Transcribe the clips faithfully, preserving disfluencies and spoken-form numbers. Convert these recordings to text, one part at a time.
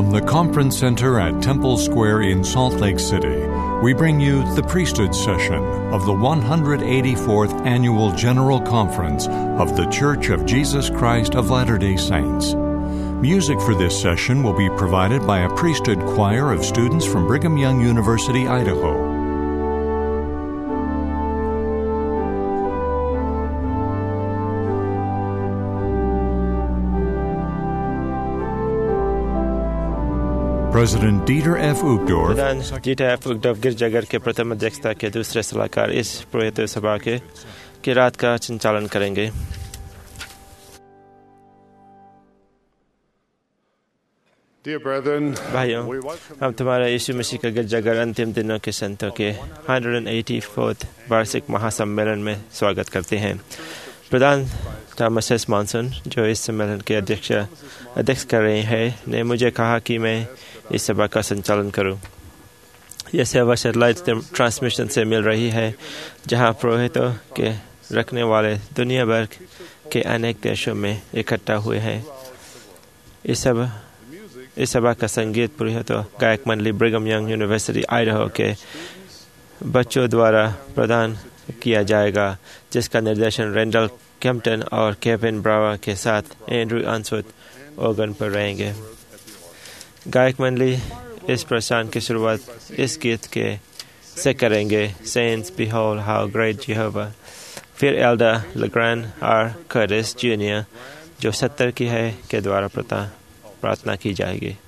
From the Conference Center at Temple Square in Salt Lake City, we bring you the priesthood session of the one hundred eighty-fourth Annual General Conference of The Church of Jesus Christ of Latter-day Saints. Music for this session will be provided by a priesthood choir of students from Brigham Young University, Idaho. President Dieter F. Uchtdorf, प्रधान Dieter F Uchtdorf गिरजाघर के प्रथम अध्यक्षता के दूसरे सलाहकार इस पुरोहित सभा के की रात का संचालन करेंगे। भाइयों, हम तुम्हारे यीशु मसीह का गिरजाघर अंतिम दिनों के संतों के एक सौ चौरासी वार्षिक महासम्मेलन में स्वागत करते हैं। प्रधान थॉमस एस मॉनसन, जो इस सम्मेलन के अध्यक्ष अध्यक्ष कर रहे हैं, ने मुझे कहा कि मैं इस सभा का संचालन करूं। यह सेवा सैटेलाइट ट्रांसमिशन से मिल रही है, जहां पुरोहितों के रखने वाले दुनिया भर के अनेक देशों में इकट्ठा हुए हैं। इस सभा इस सभा का संगीत पुरोहितों गायक मंडली ब्रिघम यंग यूनिवर्सिटी आइडाहो के बच्चों द्वारा प्रदान किया जाएगा, जिसका निर्देशन रेंडल कैम्पटन और केविन ब्रावा के साथ एंड्रू अंसवर्थ ऑर्गन पर रहेंगे। गायक मंडली इस प्रस्थान की शुरुआत इस गीत के से करेंगे, saints behold how great Jehovah. फिर elder LeGrand R Curtis junior, जो सत्तर की है, के द्वारा प्रार्थना की जाएगी।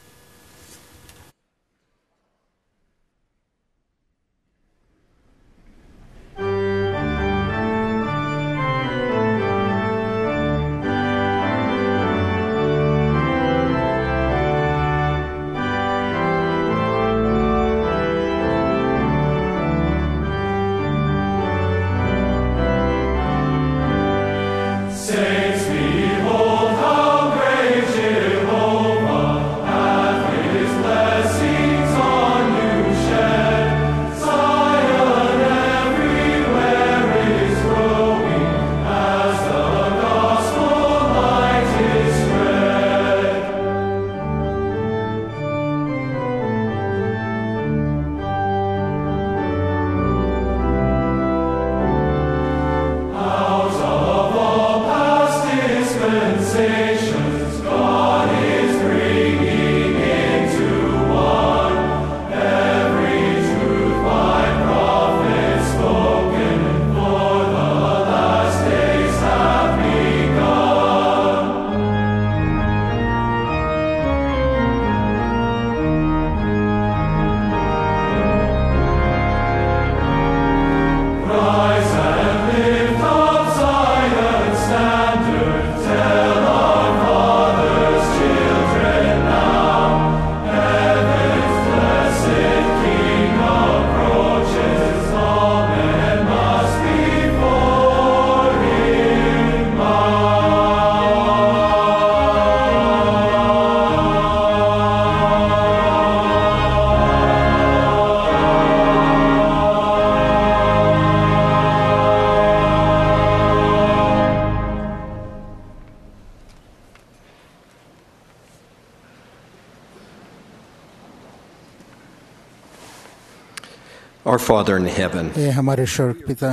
Our Father in heaven, ये हमारे स्वर्ग पिता,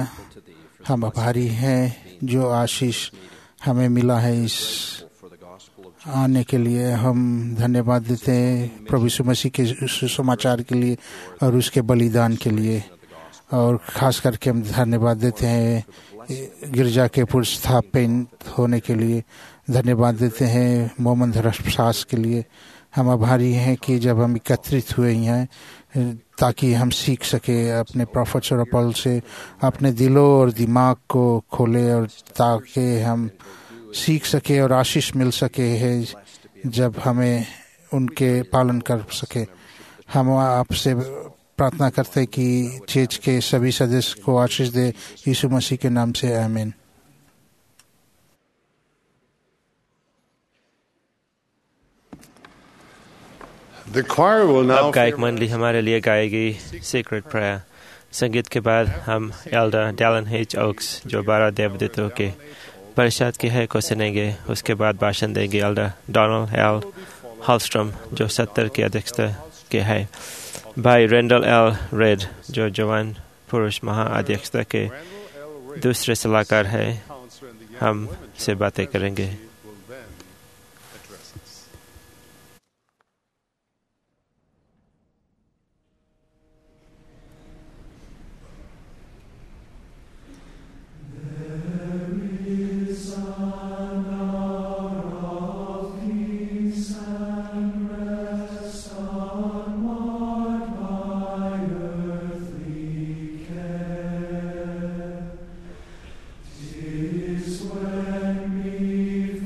हम आभारी हैं जो आशीष हमें मिला है इस आने के लिए। हम धन्यवाद देते हैं प्रभु यीशु मसीह के सुसमाचार के लिए और उसके बलिदान के लिए, और खास करके हम धन्यवाद देते हैं गिरजा के पुनर्स्थापित होने के लिए। धन्यवाद देते हैं मोमन धर्मशास्त्र के लिए। हम आभारी हैं कि जब हम एकत्रित हुए हैं ताकि हम सीख सके अपने प्रॉफिट्स और अपॉल से, अपने दिलों और दिमाग को खोले, और ताकि हम सीख सके और आशीष मिल सके है जब हमें उनके पालन कर सके। हम आपसे प्रार्थना करते हैं कि चर्च के सभी सदस्य को आशीष दे, यीशु मसीह के नाम से आमीन। अब गायक मंडली हमारे लिए गाएगी सीक्रेट प्रेयर। संगीत के बाद हम एल्डर डैलन एच ओक्स, जो बारह देवदूतों के परिषद के है, को सुनेंगे। उसके बाद भाषण देंगे एल्डर डोनाल्ड एल हॉलस्ट्रम जो सत्तर की अध्यक्षता के हैं, भाई रेंडल एल रेड जो जवान पुरुष महाअध्यक्षता के दूसरे सलाहकार हैं, हम से बातें करेंगे। Is when we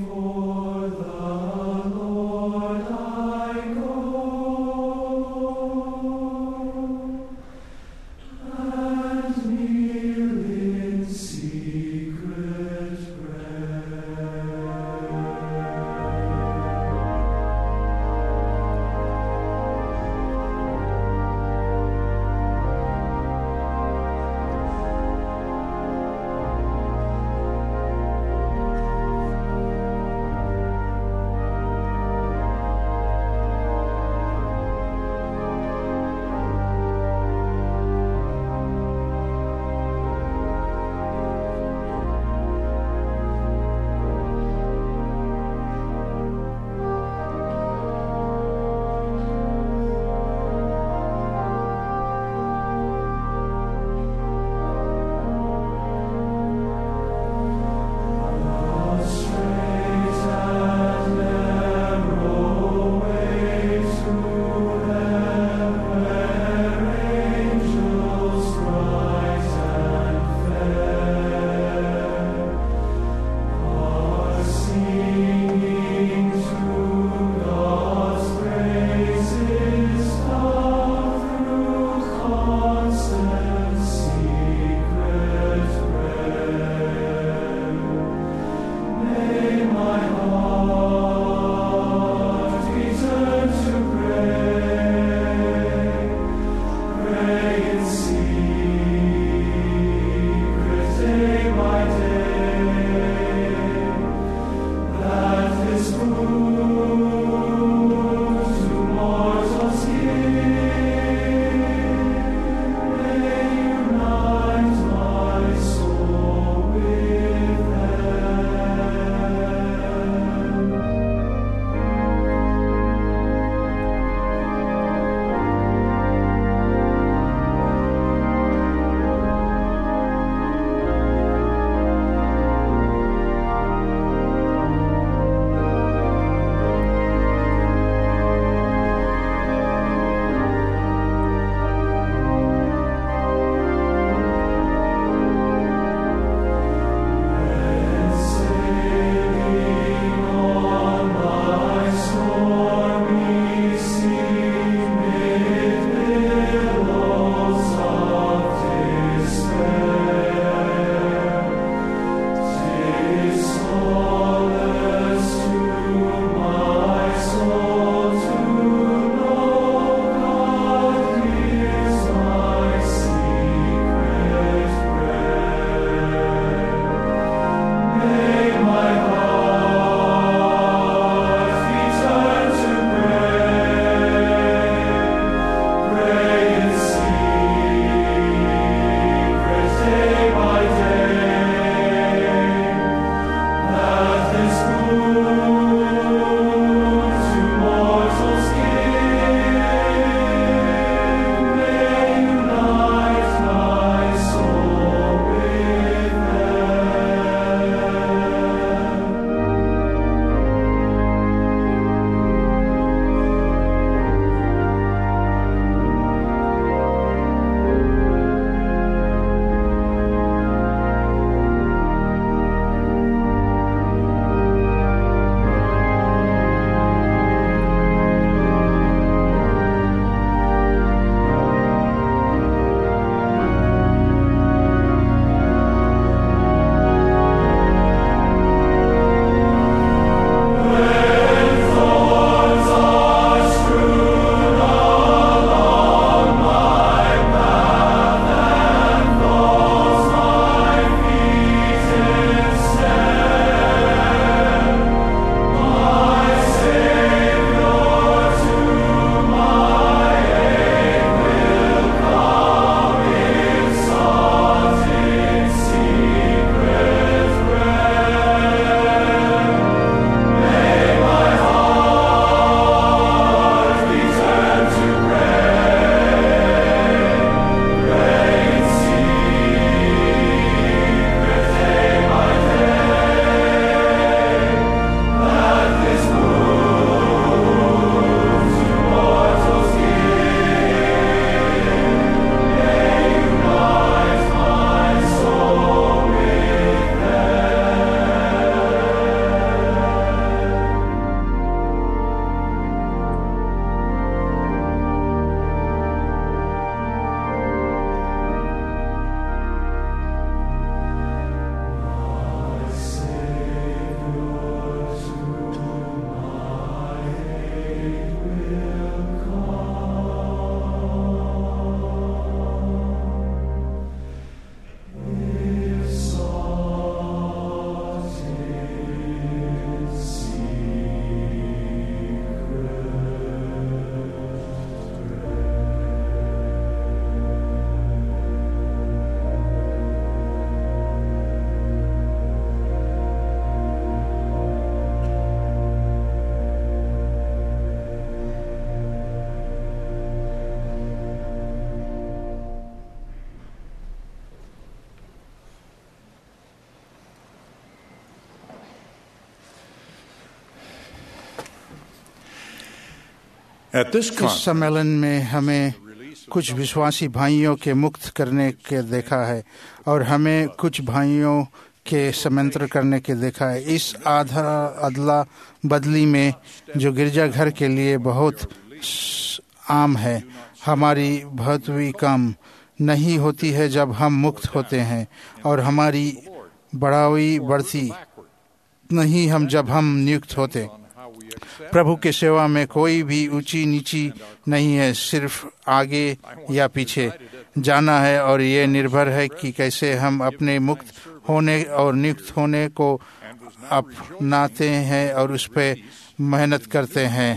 At this इस conference, सम्मेलन में हमें कुछ विश्वासी भाइयों के मुक्त करने के देखा है और हमें कुछ भाइयों के समंत्र करने के देखा है। इस आधा अदला बदली में जो गिरजाघर के लिए बहुत आम है, हमारी भौतिक काम नहीं होती है जब हम मुक्त होते हैं, और हमारी बढ़ावी बढ़ती नहीं हम जब हम नियुक्त होते। प्रभु के सेवा में कोई भी ऊंची नीची नहीं है, सिर्फ आगे या पीछे जाना है, और ये निर्भर है कि कैसे हम अपने मुक्त होने और नियुक्त होने को अपनाते हैं और उस पर मेहनत करते हैं।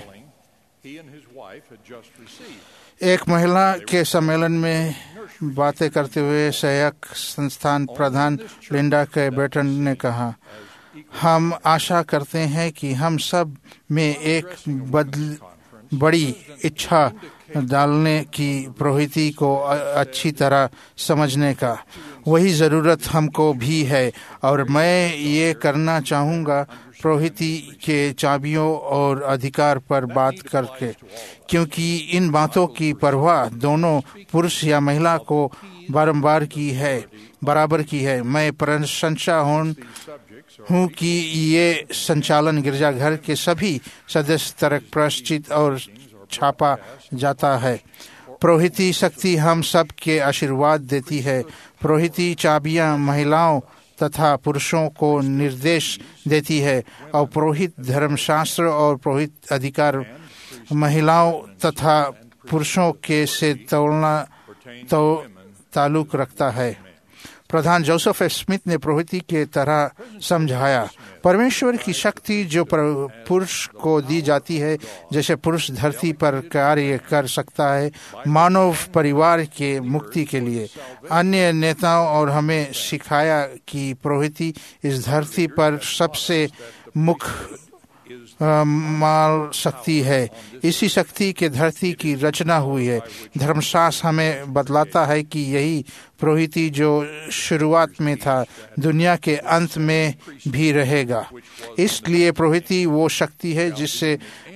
एक महिला के सम्मेलन में बातें करते हुए सहायक संस्थान प्रधान लिंडा के बेटन ने कहा, हम आशा करते हैं कि हम सब में एक बदल बड़ी इच्छा डालने की प्रवृत्ति को अच्छी तरह समझने का वही ज़रूरत हमको भी है, और मैं ये करना चाहूँगा प्रवृत्ति के चाबियों और अधिकार पर बात करके, क्योंकि इन बातों की परवाह दोनों पुरुष या महिला को बारंबार की है बराबर की है। मैं प्रशंसा हूँ कि ये संचालन गिरजाघर के सभी सदस्य तक प्रश्चित और छापा जाता है। पुरोहिती शक्ति हम सब के आशीर्वाद देती है। पुरोहिती चाबियां महिलाओं तथा पुरुषों को निर्देश देती है, और पुरोहित धर्मशास्त्र और पुरोहित अधिकार महिलाओं तथा पुरुषों के से तोड़ना तो ताल्लुक रखता है। प्रधान जोसेफ एफ स्मिथ ने पुरोहिती के तरह समझाया, परमेश्वर की शक्ति जो पुरुष को दी जाती है, जैसे पुरुष धरती पर कार्य कर सकता है मानव परिवार के मुक्ति के लिए। अन्य नेताओं और हमें सिखाया कि पुरोहिती इस धरती पर सबसे मुख्य माल शक्ति है। इसी शक्ति के धरती की रचना हुई है। धर्मशास्त्र हमें बतलाता है कि यही पुरोहिती जो शुरुआत में था दुनिया के अंत में भी रहेगा। इसलिए पुरोहिती वो शक्ति है जिससे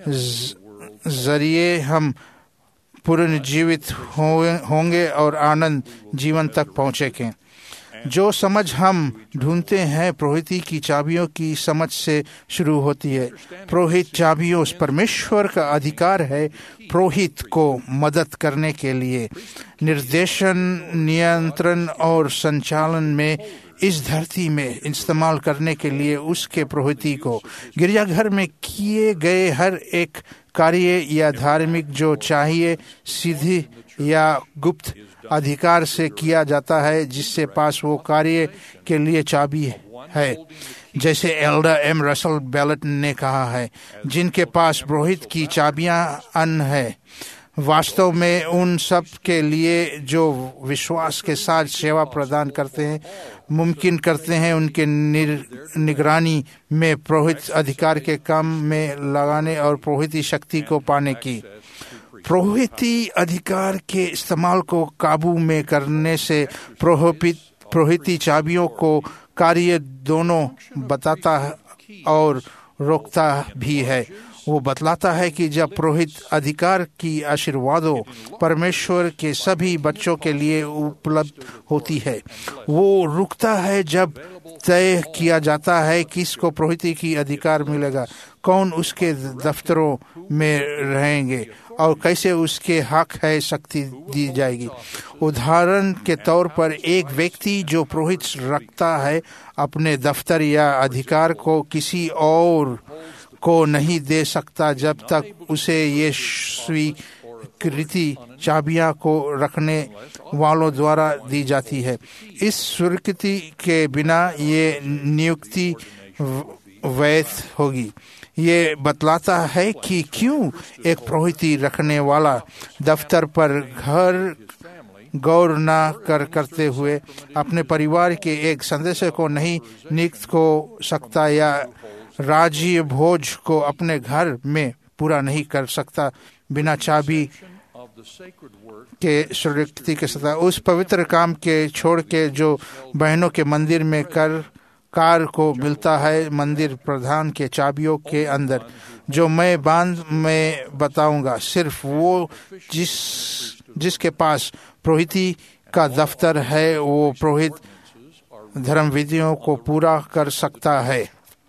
जरिए हम पुनर्जीवित होंगे और आनंद जीवन तक पहुँचेंगे। जो समझ हम ढूंढते हैं पुरोहिती की चाबियों की समझ से शुरू होती है। पुरोहित चाबियों परमेश्वर का अधिकार है पुरोहित को मदद करने के लिए निर्देशन, नियंत्रण और संचालन में इस धरती में इस्तेमाल करने के लिए उसके पुरोहिती को गिरजाघर में किए गए हर एक कार्य या धार्मिक जो चाहिए सीधी या गुप्त अधिकार से किया जाता है, जिससे पास वो कार्य के लिए चाबी है। जैसे एल्डर एम रसल बेलेट ने कहा है, जिनके पास पुरोहित की चाबियां अन है, वास्तव में उन सब के लिए जो विश्वास के साथ सेवा प्रदान करते हैं मुमकिन करते हैं उनके निगरानी में पुरोहित अधिकार के काम में लगाने और पुरोहिती शक्ति को पाने की। पुरोहिती अधिकार के इस्तेमाल को काबू में करने से पुरोहित पुरोहिती चाबियों को कार्य दोनों बताता और रोकता भी है। वो बतलाता है कि जब पुरोहित अधिकार की आशीर्वादों परमेश्वर के सभी बच्चों के लिए उपलब्ध होती है, वो रुकता है जब तय किया जाता है किसको पुरोहिती की अधिकार मिलेगा, कौन उसके दफ्तरों में रहेंगे और कैसे उसके हक है शक्ति दी जाएगी। उदाहरण के तौर पर एक व्यक्ति जो पुरोहित रखता है अपने दफ्तर या अधिकार को किसी और को नहीं दे सकता जब तक उसे ये स्वीकृति चाबियां को रखने वालों द्वारा दी जाती है। इस स्वीकृति के बिना ये नियुक्ति वैध होगी। ये बतलाता है कि क्यों एक पुरोहिती रखने वाला दफ्तर पर घर गौर न कर करते हुए अपने परिवार के एक सदस्य को नहीं नियुक्त को सकता या राज्य भोज को अपने घर में पूरा नहीं कर सकता बिना चाबी के स्वीकृति के साथ। उस पवित्र काम के छोड़ के जो बहनों के मंदिर में कर कार को मिलता है मंदिर प्रधान के चाबियों के अंदर, जो मैं बाद में बताऊंगा। सिर्फ वो जिस जिसके पास पुरोहिती का दफ्तर है वो पुरोहित धर्म विधियों को पूरा कर सकता है।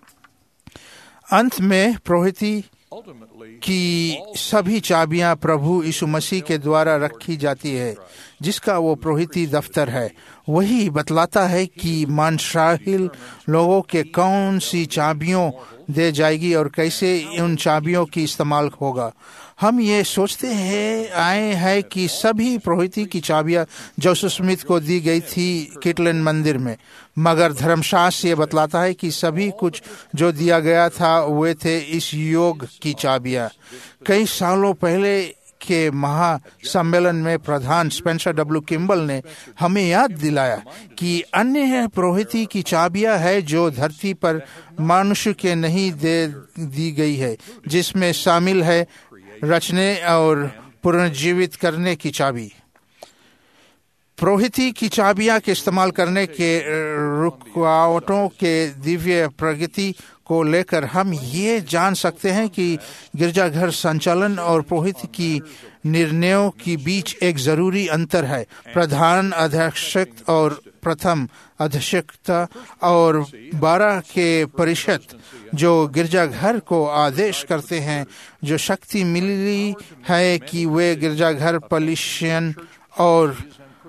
अंत में पुरोहिती की सभी चाबियां प्रभु यीशु मसीह के द्वारा रखी जाती है, जिसका वो पुरोहिती दफ्तर है। वही बतलाता है कि मानसाहिल लोगों के कौन सी चाबियों दे जाएगी और कैसे उन चाबियों की इस्तेमाल होगा। हम ये सोचते हैं आए हैं कि सभी पुरोहिती की चाबियां जोसेफ स्मिथ को दी गई थी किटलैंड मंदिर में, मगर धर्मशास्त्र ये बतलाता है कि सभी कुछ जो दिया गया था वे थे इस योग की चाबियां। कई सालों पहले के महासम्मेलन में प्रधान स्पेंसर डब्ल्यू किम्बल ने हमें याद दिलाया कि अन्य पुरोहिती की चाबियां है जो धरती पर मनुष्य के नहीं दे दी गई है, जिसमें शामिल है रचने और पुनर्जीवित करने की चाबी। पुरोहिती की चाबियां के इस्तेमाल करने के रुकावटों के दिव्य प्रगति को लेकर हम ये जान सकते हैं कि गिरजाघर संचालन और पुरोहित की निर्णयों के बीच एक जरूरी अंतर है। प्रधान अध्यक्ष और प्रथम अध्यक्षता और बारह के परिषद जो गिरजाघर को आदेश करते हैं, जो शक्ति मिली है कि वे गिरजाघर पलिशन और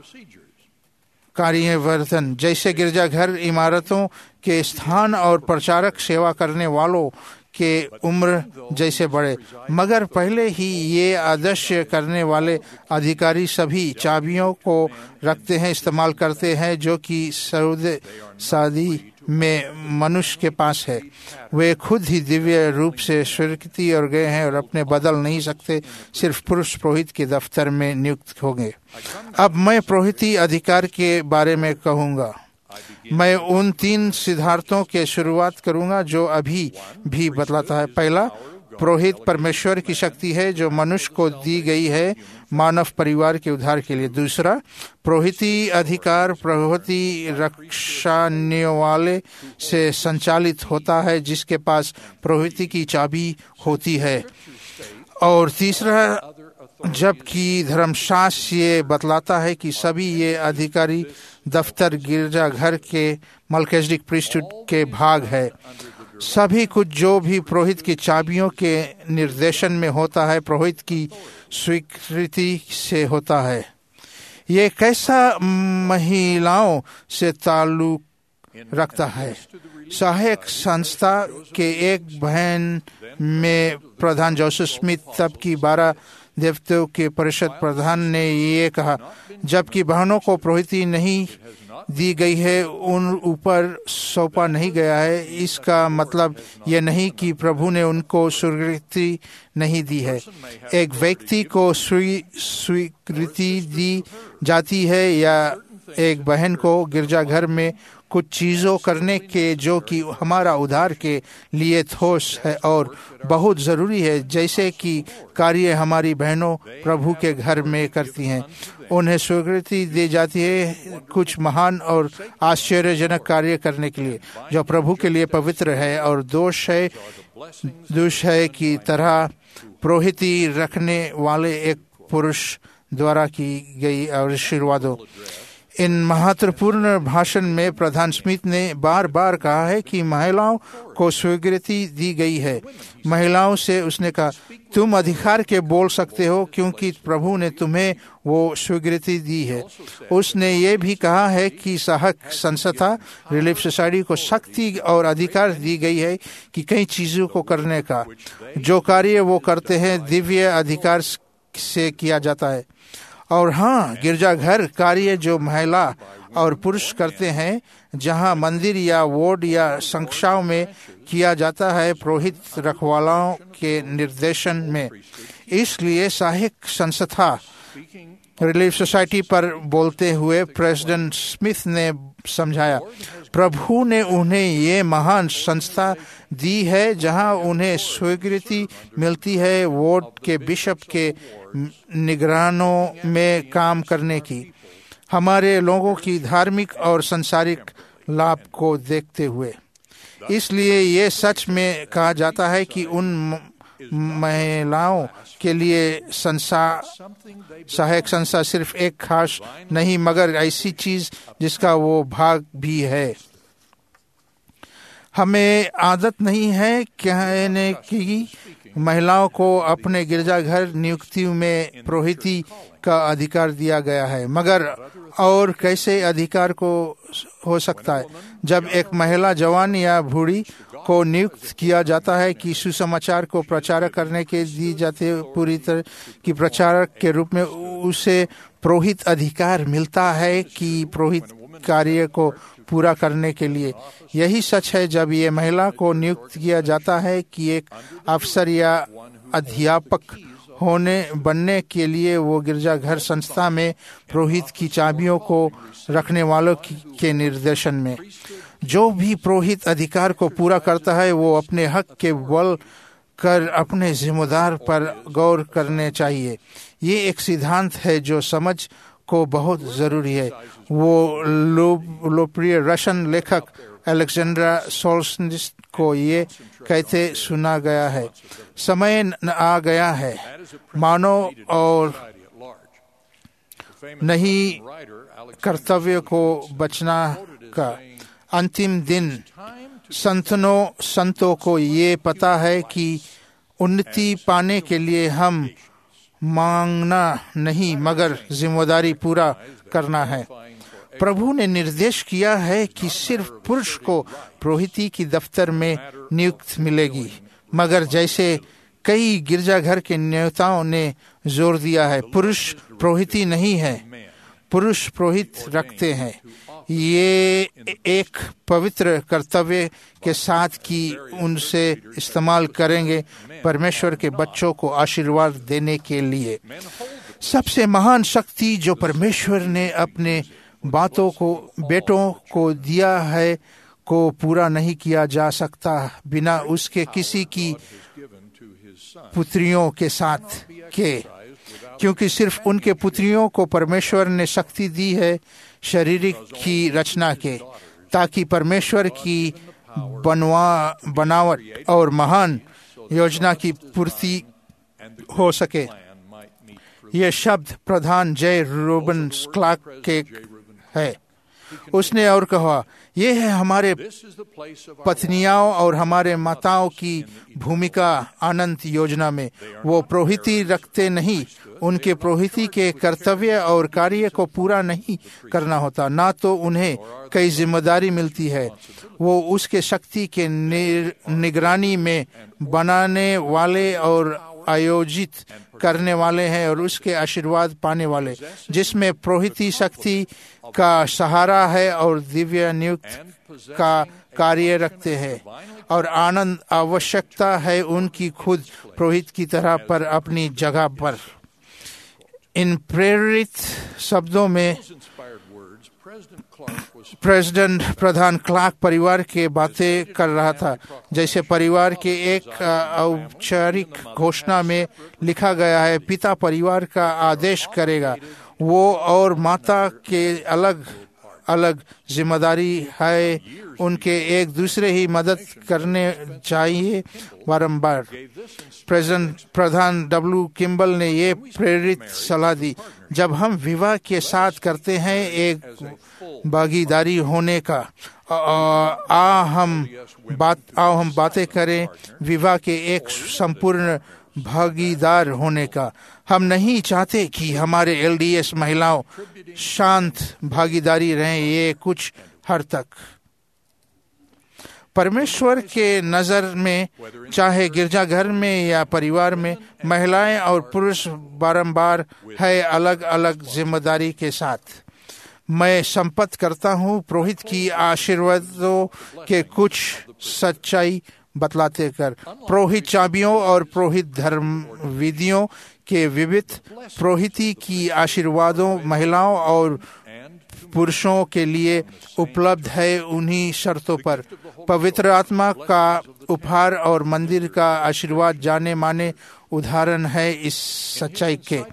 कार्यवर्धन जैसे गिरजाघर इमारतों के स्थान और प्रचारक सेवा करने वालों के उम्र जैसे बड़े, मगर पहले ही ये आदर्श करने वाले अधिकारी सभी चाबियों को रखते हैं, इस्तेमाल करते हैं जो कि सौदे शादी में मनुष्य के पास है। वे खुद ही दिव्य रूप से स्वीकृति और गए हैं और अपने बदल नहीं सकते, सिर्फ पुरुष पुरोहित के दफ्तर में नियुक्त होंगे। अब मैं पुरोहिती अधिकार के बारे में कहूँगा। मैं उन तीन सिद्धांतों के शुरुआत करूंगा जो अभी भी बतलाता है। पहला, पुरोहित परमेश्वर की शक्ति है जो मनुष्य को दी गई है मानव परिवार के उद्धार के लिए। दूसरा, पुरोहिती अधिकार पुरोहिती रक्षाने वाले से संचालित होता है जिसके पास पुरोहिती की चाबी होती है। और तीसरा, जबकि धर्मशास्त्र ये बतलाता है कि सभी ये अधिकारी दफ्तर गिरजाघर के मल्किजेडिक प्रीस्टहुड के भाग है। सभी कुछ जो भी पुरोहित की चाबियों के निर्देशन में होता है पुरोहित की स्वीकृति से होता है। ये कैसा महिलाओं से ताल्लुक रखता है। सहायक संस्था के एक बहन में प्रधान जोसेफ स्मिथ तब की बारह देवताओं के परिषद प्रधान ने ये कहा, जबकि बहनों को पुरोहिती नहीं दी गई है, उन ऊपर सौंपा नहीं गया है, इसका मतलब यह नहीं कि प्रभु ने उनको स्वीकृति नहीं दी है। एक व्यक्ति को स्वीकृति दी जाती है या एक बहन को गिरजाघर में कुछ चीज़ों करने के जो कि हमारा उद्धार के लिए ठोस है और बहुत ज़रूरी है, जैसे कि कार्य हमारी बहनों प्रभु के घर में करती हैं। उन्हें स्वीकृति दी जाती है कुछ महान और आश्चर्यजनक कार्य करने के लिए जो प्रभु के लिए पवित्र है और दोष है दोष है की तरह पुरोहिती रखने वाले एक पुरुष द्वारा की गई आशीर्वादों। इन महत्वपूर्ण भाषण में प्रधान स्मिथ ने बार बार कहा है कि महिलाओं को स्वीकृति दी गई है। महिलाओं से उसने कहा, तुम अधिकार के बोल सकते हो क्योंकि प्रभु ने तुम्हें वो स्वीकृति दी है। उसने ये भी कहा है कि सहायक संस्था रिलीफ सोसाइटी को शक्ति और अधिकार दी गई है कि कई चीज़ों को करने का जो कार्य वो करते हैं दिव्य अधिकार से किया जाता है। और हाँ, गिरजाघर कार्य जो महिला और पुरुष करते हैं, जहाँ मंदिर या वार्ड या संस्थाओं में किया जाता है पुरोहित रखवालों के निर्देशन में। इसलिए सहायक संस्था रिलीफ सोसाइटी पर बोलते हुए प्रेसिडेंट स्मिथ ने समझाया, प्रभु ने उन्हें ये महान संस्था दी है जहां उन्हें स्वीकृति मिलती है वार्ड के बिशप के निगरानों में काम करने की, हमारे लोगों की धार्मिक और सांसारिक लाभ को देखते हुए। इसलिए ये सच में कहा जाता है कि उन महिलाओं के लिए संस्था सहायक संस्था सिर्फ एक खास नहीं मगर ऐसी चीज जिसका वो भाग भी है। हमें आदत नहीं है कहने की महिलाओं को अपने गिरजाघर नियुक्तियों में पुरोहिती का अधिकार दिया गया है, मगर और कैसे अधिकार को हो सकता है जब एक महिला जवान या बूढ़ी को नियुक्त किया जाता है कि सुसमाचार को प्रचार करने के दी जाते पूरी तरह की प्रचारक के रूप में उसे पुरोहित अधिकार मिलता है कि पुरोहित कार्य को पूरा करने के लिए। यही सच है जब ये महिला को नियुक्त किया जाता है कि एक अफसर या अध्यापक होने बनने के लिए वो गिरजाघर संस्था में पुरोहित की चाबियों को रखने वालों के निर्देशन में। जो भी पुरोहित अधिकार को पूरा करता है वो अपने हक के बल कर अपने जिम्मेदार पर गौर करने चाहिए। ये एक सिद्धांत है जो समझ को बहुत जरूरी है। वो लोकप्रिय रशियन लेखक अलेक्जेंड्रा सोल्जनित्सिन को ये कहते सुना गया है, समय आ गया है मानव और नहीं कर्तव्य को बचना का। अंतिम दिन संतों संतों को ये पता है कि उन्नति पाने के लिए हम मांगना नहीं मगर जिम्मेदारी पूरा करना है। प्रभु ने निर्देश किया है कि सिर्फ पुरुष को पुरोहिती की दफ्तर में नियुक्त मिलेगी, मगर जैसे कई गिरजाघर के नेताओं ने जोर दिया है, पुरुष पुरोहिती नहीं है, पुरुष पुरोहित रखते हैं। ये एक पवित्र कर्तव्य के साथ कि उनसे इस्तेमाल करेंगे परमेश्वर के बच्चों को आशीर्वाद देने के लिए। सबसे महान शक्ति जो परमेश्वर ने अपने बातों को बेटों को दिया है को पूरा नहीं किया जा सकता बिना उसके किसी की पुत्रियों के साथ के, क्योंकि सिर्फ उनके पुत्रियों को परमेश्वर ने शक्ति दी है शारीरिक की रचना के, ताकि परमेश्वर की बनवा बनावट और महान योजना की पूर्ति हो सके। यह शब्द प्रधान जय रूबन क्लार्क के है। उसने और कहा, यह है हमारे पत्नियों और हमारे माताओं की भूमिका अनंत योजना में। वो पुरोहिती रखते नहीं, उनके पुरोहिती के कर्तव्य और कार्य को पूरा नहीं करना होता, ना तो उन्हें कई जिम्मेदारी मिलती है। वो उसके शक्ति के निगरानी में बनाने वाले और आयोजित करने वाले हैं और उसके आशीर्वाद पाने वाले, जिसमें पुरोहिती शक्ति का सहारा है और दिव्य नियुक्त का कार्य रखते हैं और आनंद आवश्यकता है उनकी खुद पुरोहित की तरह पर अपनी जगह पर। इन प्रेरित शब्दों में प्रेसिडेंट प्रधान क्लार्क परिवार के बातें कर रहा था, जैसे परिवार के एक औपचारिक घोषणा में लिखा गया है, पिता परिवार का आदेश करेगा। वो और माता के अलग अलग जिम्मेदारी है, उनके एक दूसरे ही मदद करने चाहिए बारंबार। प्रेसिडेंट प्रधान डब्ल्यू किम्बल ने ये प्रेरित सलाह दी, जब हम विवाह के साथ करते हैं एक भागीदारी होने का, आ, आ हम बात आओ हम बातें करें विवाह के एक संपूर्ण भागीदार होने का। हम नहीं चाहते कि हमारे एलडीएस महिलाओं शांत भागीदारी रहें, ये कुछ हद तक परमेश्वर के नजर में, चाहे गिरजाघर में या परिवार में, महिलाएं और पुरुष बारंबार है अलग अलग जिम्मेदारी के साथ। मैं संपत करता हूँ पुरोहित की आशीर्वादों के कुछ सच्चाई बतलाते कर। पुरोहित चाबियों और पुरोहित धर्म विधियों के विविध पुरोहिती की आशीर्वादों महिलाओं और पुरुषों के लिए उपलब्ध है उन्हीं शर्तों पर। पवित्र आत्मा का उपहार और मंदिर का आशीर्वाद जाने माने उदाहरण है इस सच्चाई के।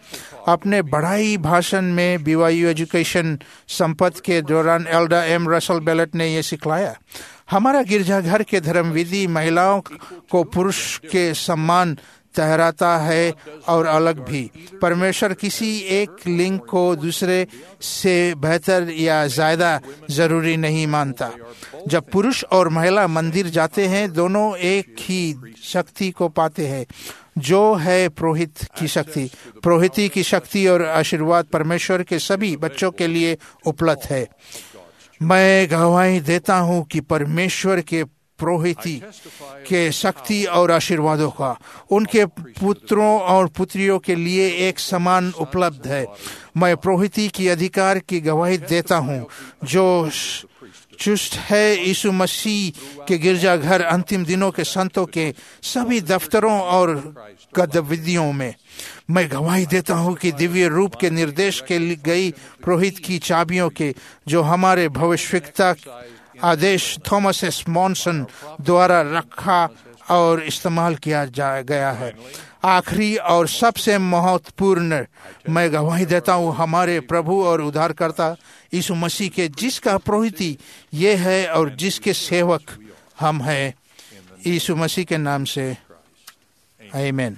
अपने बढ़ाई भाषण में बीवायू एजुकेशन संपत्ति के दौरान एल्डर एम रसल बेलेट ने यह सिखलाया, हमारा गिरजाघर के धर्म विधि महिलाओं को पुरुष के समान ठहराता है और अलग भी। परमेश्वर किसी एक लिंग को दूसरे से बेहतर या ज्यादा जरूरी नहीं मानता। जब पुरुष और महिला मंदिर जाते हैं, दोनों एक ही शक्ति को पाते हैं, जो है पुरोहित की शक्ति। पुरोहिती की शक्ति और आशीर्वाद परमेश्वर के सभी बच्चों के लिए उपलब्ध है। मैं गवाही देता हूँ कि परमेश्वर के पुरोहिती के शक्ति और आशीर्वादों का उनके पुत्रों और पुत्रियों के लिए एक समान उपलब्ध है। मैं पुरोहिती की अधिकार की गवाही देता हूँ जो चुस्त है यीशु मसीह के गिरजाघर अंतिम दिनों के संतों के सभी दफ्तरों और गतिविधियों में। मैं गवाही देता हूँ कि दिव्य रूप के निर्देश के गई पुरोहित की चाबियों के जो हमारे भविष्यवक्ता आदेश थॉमस एस मॉनसन द्वारा रखा और इस्तेमाल किया जा गया है। आखिरी और सबसे महत्वपूर्ण, मैं गवाही देता हूँ हमारे प्रभु और उद्धारकर्ता यीशु मसीह के, जिसका पुरोहिती ये है और जिसके सेवक हम हैं, यीशु मसीह के नाम से आमीन।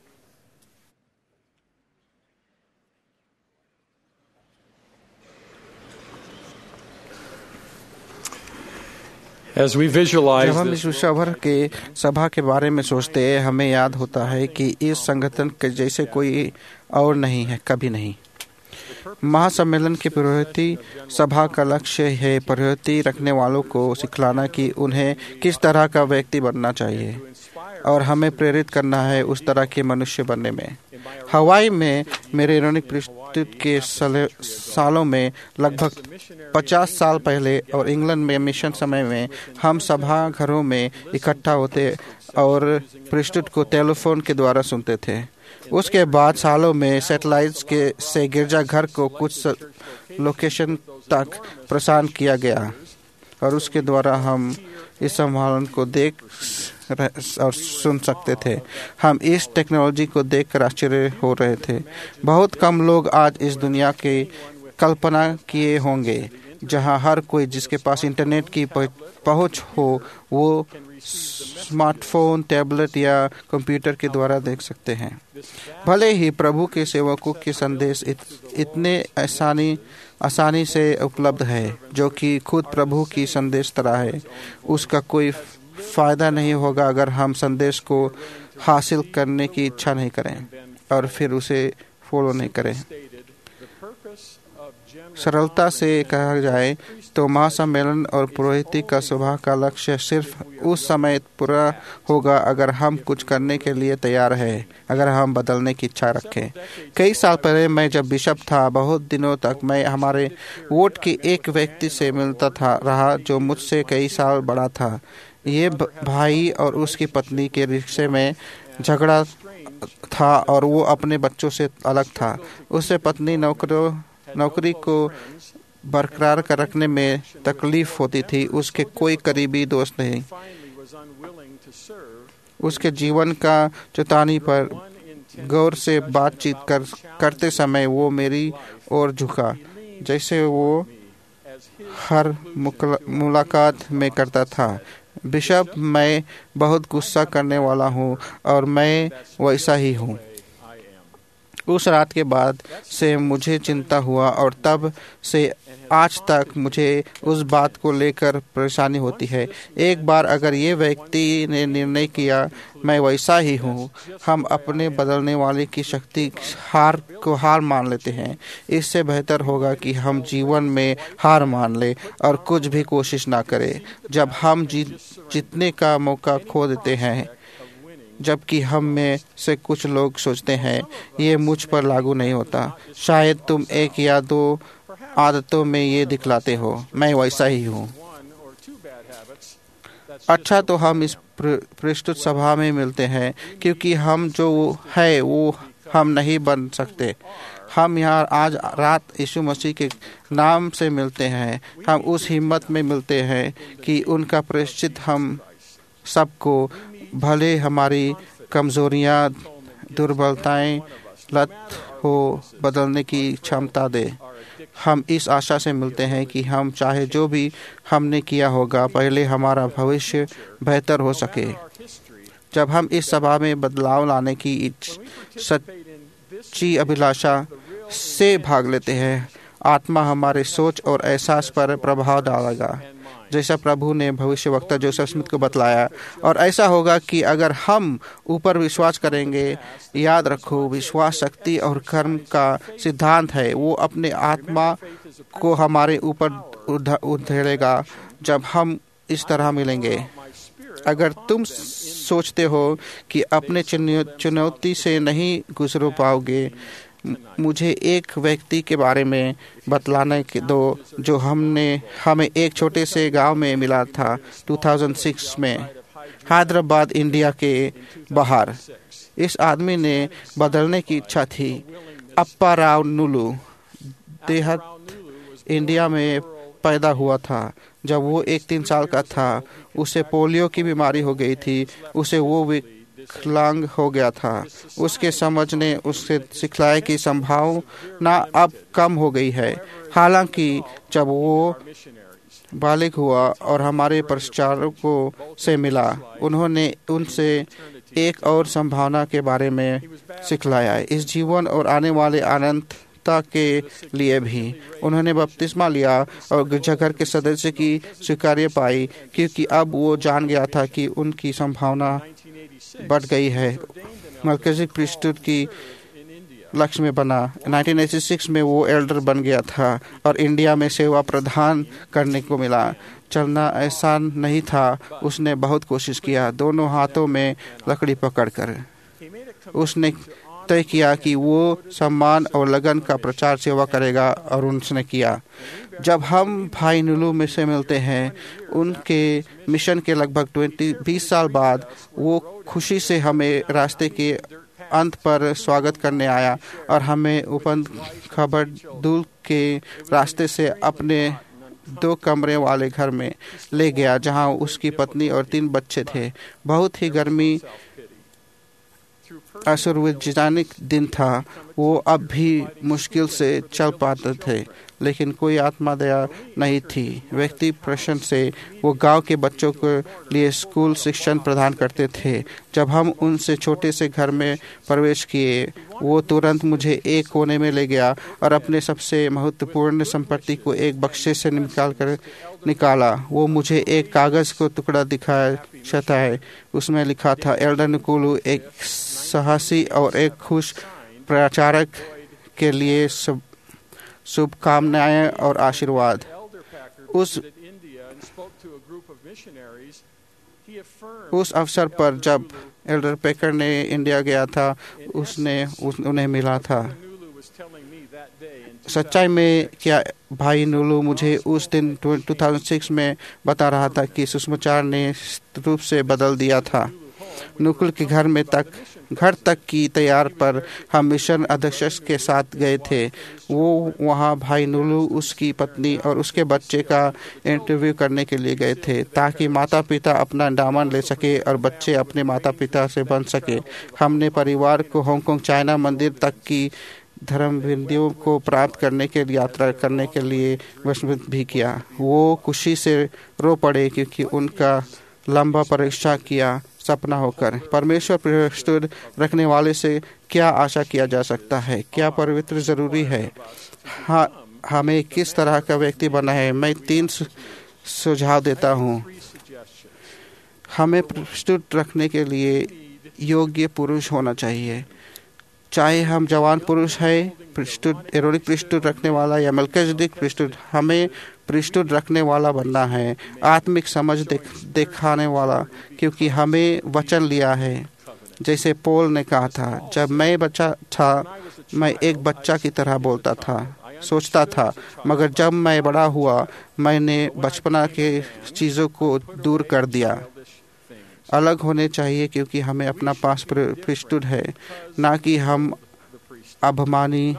As we visualize जब हम इस विश्वभर के सभा के बारे में सोचते हैं, हमें याद होता है कि इस संगठन के जैसे कोई और नहीं है, कभी नहीं। महासम्मेलन के पुरोहिती सभा का लक्ष्य है पुरोहिती रखने वालों को सिखलाना कि उन्हें किस तरह का व्यक्ति बनना चाहिए और हमें प्रेरित करना है उस तरह के मनुष्य बनने में। हवाई में मेरे रणनीतिक प्रस्तुत के सालों में लगभग पचास साल पहले और इंग्लैंड में मिशन समय में हम सभा घरों में इकट्ठा होते और प्रस्तुत को टेलीफोन के द्वारा सुनते थे। उसके बाद सालों में सैटेलाइट्स के से गिरजाघर को कुछ लोकेशन तक प्रसारण किया गया और उसके द्वारा हम इस सम्मेलन को देख और सुन सकते थे। हम इस टेक्नोलॉजी को देखकर आश्चर्य हो रहे थे। बहुत कम लोग आज इस दुनिया की कल्पना किए होंगे जहां हर कोई जिसके पास इंटरनेट की पहुंच हो वो स्मार्टफोन, टैबलेट या कंप्यूटर के द्वारा देख सकते हैं। भले ही प्रभु के सेवकों के संदेश इत, इतने आसानी आसानी से उपलब्ध है जो कि खुद प्रभु की संदेश तरह है, उसका कोई फायदा नहीं होगा अगर हम संदेश को हासिल करने की इच्छा नहीं करें और फिर उसे फॉलो नहीं करें। सरलता से कहा जाए तो महासम्मेलन और पुरोहिती का सभा का लक्ष्य सिर्फ उस समय पूरा होगा अगर हम कुछ करने के लिए तैयार हैं, अगर हम बदलने की इच्छा रखें। कई साल पहले मैं जब बिशप था, बहुत दिनों तक मैं हमारे वोट के एक व्यक्ति से मिलता था रहा जो मुझसे कई साल बड़ा था। ये भाई और उसकी पत्नी के रिश्ते में झगड़ा था और वो अपने बच्चों से अलग था। उससे पत्नी नौकरों नौकरी को बरकरार कर रखने में तकलीफ होती थी। उसके कोई करीबी दोस्त नहीं। उसके जीवन का चेतावनी पर गौर से बातचीत कर, करते समय वो मेरी ओर झुका जैसे वो हर मुलाकात में करता था। बिशप, मैं बहुत गुस्सा करने वाला हूँ और मैं वैसा ही हूँ। उस रात के बाद से मुझे चिंता हुआ और तब से आज तक मुझे उस बात को लेकर परेशानी होती है। एक बार अगर ये व्यक्ति ने निर्णय किया मैं वैसा ही हूँ, हम अपने बदलने वाले की शक्ति हार को हार मान लेते हैं। इससे बेहतर होगा कि हम जीवन में हार मान ले और कुछ भी कोशिश ना करें। जब हम जीत जीतने का मौका खो देते हैं, जबकि हम में से कुछ लोग सोचते हैं ये मुझ पर लागू नहीं होता, शायद तुम एक या दो आदतों में ये दिखलाते हो, मैं वैसा ही हूँ। अच्छा, तो हम इस प्रस्तुत सभा में मिलते हैं क्योंकि हम जो है वो हम नहीं बन सकते। हम यहाँ आज रात यीशु मसीह के नाम से मिलते हैं। हम उस हिम्मत में मिलते हैं कि उनका प्रायश्चित हम सबको, भले हमारी कमजोरियां, दुर्बलताएं लत हो बदलने की क्षमता दे। हम इस आशा से मिलते हैं कि हम चाहे जो भी हमने किया होगा, पहले हमारा भविष्य बेहतर हो सके। जब हम इस सभा में बदलाव लाने की सच्ची अभिलाषा से भाग लेते हैं, आत्मा हमारे सोच और एहसास पर प्रभाव डालेगा, जैसा प्रभु ने भविष्यवक्ता जोसेफ स्मिथ को बतलाया। और ऐसा होगा कि अगर हम ऊपर विश्वास करेंगे, याद रखो, विश्वास शक्ति और कर्म का सिद्धांत है। वो अपने आत्मा को हमारे ऊपर उधेड़ेगा जब हम इस तरह मिलेंगे। अगर तुम सोचते हो कि अपने चुनौती से नहीं गुजर पाओगे, मुझे एक व्यक्ति के बारे में बतलाने दो जो हमने हमें एक छोटे से गांव में मिला था दो हज़ार छह में, हैदराबाद इंडिया के बाहर। इस आदमी ने बदलने की इच्छा थी। अप्पा राव नुलू देहात इंडिया में पैदा हुआ था। जब वो एक तीन साल का था, उसे पोलियो की बीमारी हो गई थी। उसे वो विकलांग हो गया था। उसके समझ ने उससे सिखलाया कि संभावना अब कम हो गई है। हालांकि जब वो बालिग हुआ और हमारे प्रचारकों से मिला, उन्होंने उनसे एक और संभावना के बारे में सिखलाया, इस जीवन और आने वाले अनंतता के लिए भी। उन्होंने बपतिस्मा लिया और गिरजाघर के सदस्य की स्वीकार्य पाई, क्योंकि अब वो जान गया था कि उनकी संभावना बढ़ गई है। मरकजिक प्रीस्टहुड की लक्ष्य में बना। उन्नीस सौ छियासी में वो एल्डर बन गया था और इंडिया में सेवा प्रदान करने को मिला। चलना आसान नहीं था। उसने बहुत कोशिश किया, दोनों हाथों में लकड़ी पकड़कर। उसने तय किया कि वो सम्मान और लगन का प्रचार सेवा करेगा, और उसने किया। जब हम भाई नुलू में से मिलते हैं, उनके मिशन के लगभग बीस साल बाद, वो खुशी से हमें रास्ते के अंत पर स्वागत करने आया और हमें उपन खबर दूल के रास्ते से अपने दो कमरे वाले घर में ले गया, जहां उसकी पत्नी और तीन बच्चे थे। बहुत ही गर्मी असुरविजानिक दिन था। वो अब भी मुश्किल से चल पाते थे, लेकिन कोई आत्मा दया नहीं थी। व्यक्ति प्रश्न से वो गांव के बच्चों के लिए स्कूल शिक्षण प्रदान करते थे। जब हम उनसे छोटे से घर में प्रवेश किए, वो तुरंत मुझे एक कोने में ले गया और अपने सबसे महत्वपूर्ण संपत्ति को एक बक्से से निकाल कर निकाला। वो मुझे एक कागज को टुकड़ा दिखाया चाहता है। उसमें लिखा था, एल्डर निकोलू, एक साहसी और एक खुश प्रचारक के लिए सब शुभकामनाएं और आशीर्वाद। उस उस अवसर पर जब एल्डर पैकर ने इंडिया गया था, उसने उस, उन्हें मिला था। सच्चाई में क्या भाई नुलू मुझे उस दिन दो हज़ार छह में बता रहा था कि सुसमाचार ने रूप से बदल दिया था। नुकुल के घर में तक घर तक की तैयार पर हम मिशन अध्यक्ष के साथ गए थे। वो वहाँ भाई नुलू, उसकी पत्नी और उसके बच्चे का इंटरव्यू करने के लिए गए थे, ताकि माता पिता अपना दामन ले सके और बच्चे अपने माता पिता से बन सके। हमने परिवार को हांगकांग चाइना मंदिर तक की धर्म बिंदियों को प्राप्त करने के लिए यात्रा करने के लिए वचनबद्ध भी किया। वो खुशी से रो पड़े, क्योंकि उनका लंबा परीक्षा किया सपना होकर। परमेश्वर प्रीस्टहुड रखने वाले से क्या आशा किया जा सकता है? क्या पवित्र जरूरी है? हाँ, हमें किस तरह का व्यक्ति बना है? मैं तीन सुझाव देता हूँ। हमें प्रीस्टहुड रखने के लिए योग्य पुरुष होना चाहिए। चाहे हम जवान पुरुष है, प्रीस्टहुड एरोनिक प्रीस्टहुड रखने वाला या मेल्किजेदेक प्रीस्टहुड, हमें प्रीस्टहुड रखने वाला बनना है। आत्मिक समझ देख, दिखाने वाला, क्योंकि हमें वचन लिया है। जैसे पौल ने कहा था, जब मैं बच्चा था, मैं एक बच्चा की तरह बोलता था, सोचता था, मगर जब मैं बड़ा हुआ, मैंने बचपना के चीज़ों को दूर कर दिया। अलग होने चाहिए, क्योंकि हमें अपना पास प्रीस्टहुड है, ना कि हम अभिमानी,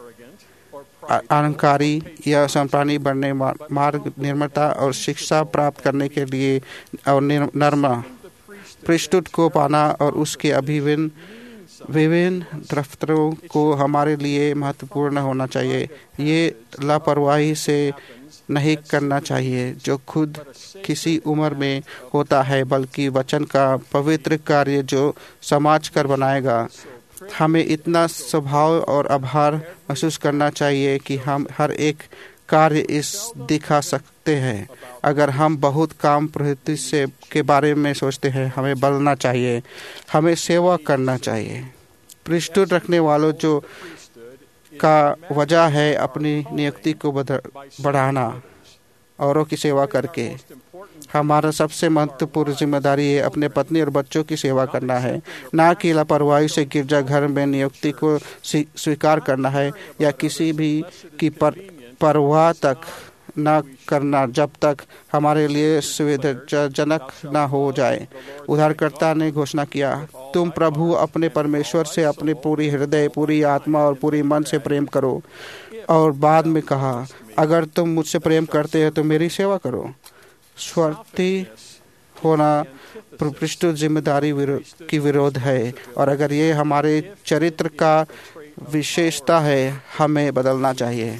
अहंकारी या संप्राणी बनने, मार्ग निर्मलता और शिक्षा प्राप्त करने के लिए और नर्मा प्रीस्टहुड को पाना और उसके अभिन्न विभिन्न दफ्तरों को हमारे लिए महत्वपूर्ण होना चाहिए। ये लापरवाही से नहीं करना चाहिए जो खुद किसी उम्र में होता है, बल्कि वचन का पवित्र कार्य जो समाज कर बनाएगा। हमें इतना स्वभाव और आभार महसूस करना चाहिए कि हम हर एक कार्य इस दिखा सकते हैं। अगर हम बहुत काम प्रवृत्ति से के बारे में सोचते हैं, हमें बदलना चाहिए, हमें सेवा करना चाहिए। प्रीस्टहुड रखने वालों जो का वजह है अपनी नियुक्ति को बढ़ाना, औरों की सेवा करके। हमारा सबसे महत्वपूर्ण जिम्मेदारी है अपने पत्नी और बच्चों की सेवा करना है, ना कि लापरवाही से गिरजाघर में नियुक्ति को स्वीकार करना है या किसी भी की पर, परवाह तक न करना जब तक हमारे लिए सुविधाजनक न हो जाए। उद्धारकर्ता ने घोषणा किया, तुम प्रभु अपने परमेश्वर से अपने पूरी हृदय, पूरी आत्मा और पूरी मन से प्रेम करो। और बाद में कहा, अगर तुम मुझसे प्रेम करते हो तो मेरी सेवा करो। स्वार्थी होना पृष्ठ जिम्मेदारी विरो, की विरोध है, और अगर ये हमारे चरित्र का विशेषता है, हमें बदलना चाहिए।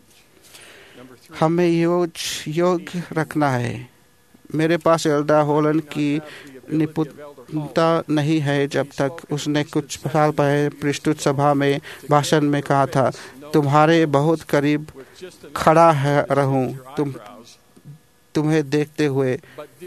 हमें योग्य योग्य रखना है। मेरे पास एल्डा होलन की निपुणता नहीं है जब तक उसने कुछ साल पहले पृष्ठुत सभा में भाषण में कहा था, तुम्हारे बहुत करीब खड़ा है रहूं तुम तुम्हें देखते हुए।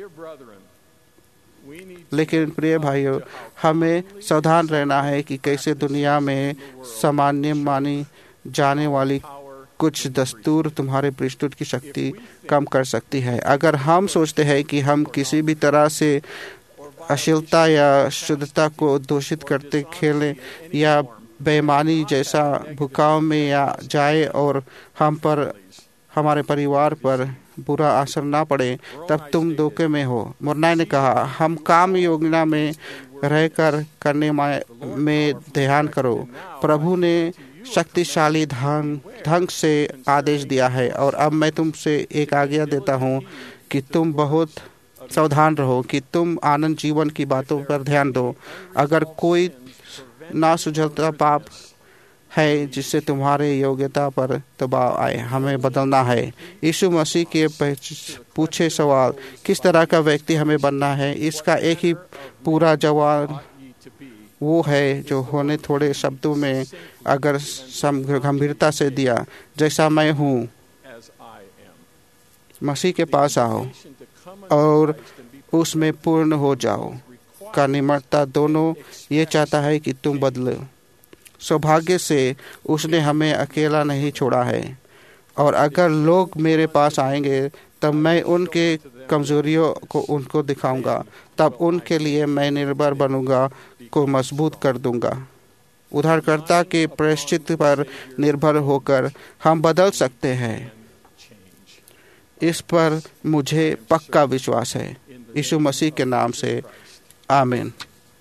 लेकिन प्रिय भाइयों, हमें सावधान रहना है कि कैसे दुनिया में सामान्य मानी जाने वाली कुछ दस्तूर तुम्हारे पृष्ठुत की शक्ति कम कर सकती है। अगर हम सोचते हैं कि हम किसी भी तरह से अश्लीलता या शुद्धता को दूषित करते खेलें या बेईमानी जैसा भुकाव में या जाए और हम पर हमारे परिवार पर बुरा असर ना पड़े, तब तुम धोखे में हो। मुरनाई ने कहा, हम काम योजना में रहकर करने में ध्यान करो। प्रभु ने शक्तिशाली ढंग ढंग से आदेश दिया है, और अब मैं तुमसे एक आज्ञा देता हूँ कि तुम बहुत सावधान रहो कि तुम आनंद जीवन की बातों पर ध्यान दो। अगर कोई ना सुझलता पाप है जिससे तुम्हारे योग्यता पर दबाव आए, हमें बदलना है। यीशु मसीह के पूछे सवाल, किस तरह का व्यक्ति हमें बनना है, इसका एक ही पूरा जवाब वो है जो होने थोड़े शब्दों में अगर गंभीरता से दिया, जैसा मैं हूँ। मसीह के पास आओ और उसमें पूर्ण हो जाओ का निम्रता दोनों ये चाहता है कि तुम बदलो। सौभाग्य से उसने हमें अकेला नहीं छोड़ा है, और अगर लोग मेरे पास आएंगे तब मैं उनके कमजोरियों को उनको दिखाऊंगा, तब उनके लिए मैं निर्भर बनूंगा, को मजबूत कर दूंगा। उद्धारकर्ता के प्रायश्चित पर निर्भर होकर हम बदल सकते हैं, इस पर मुझे पक्का विश्वास है। यीशु मसीह के नाम से आमीन।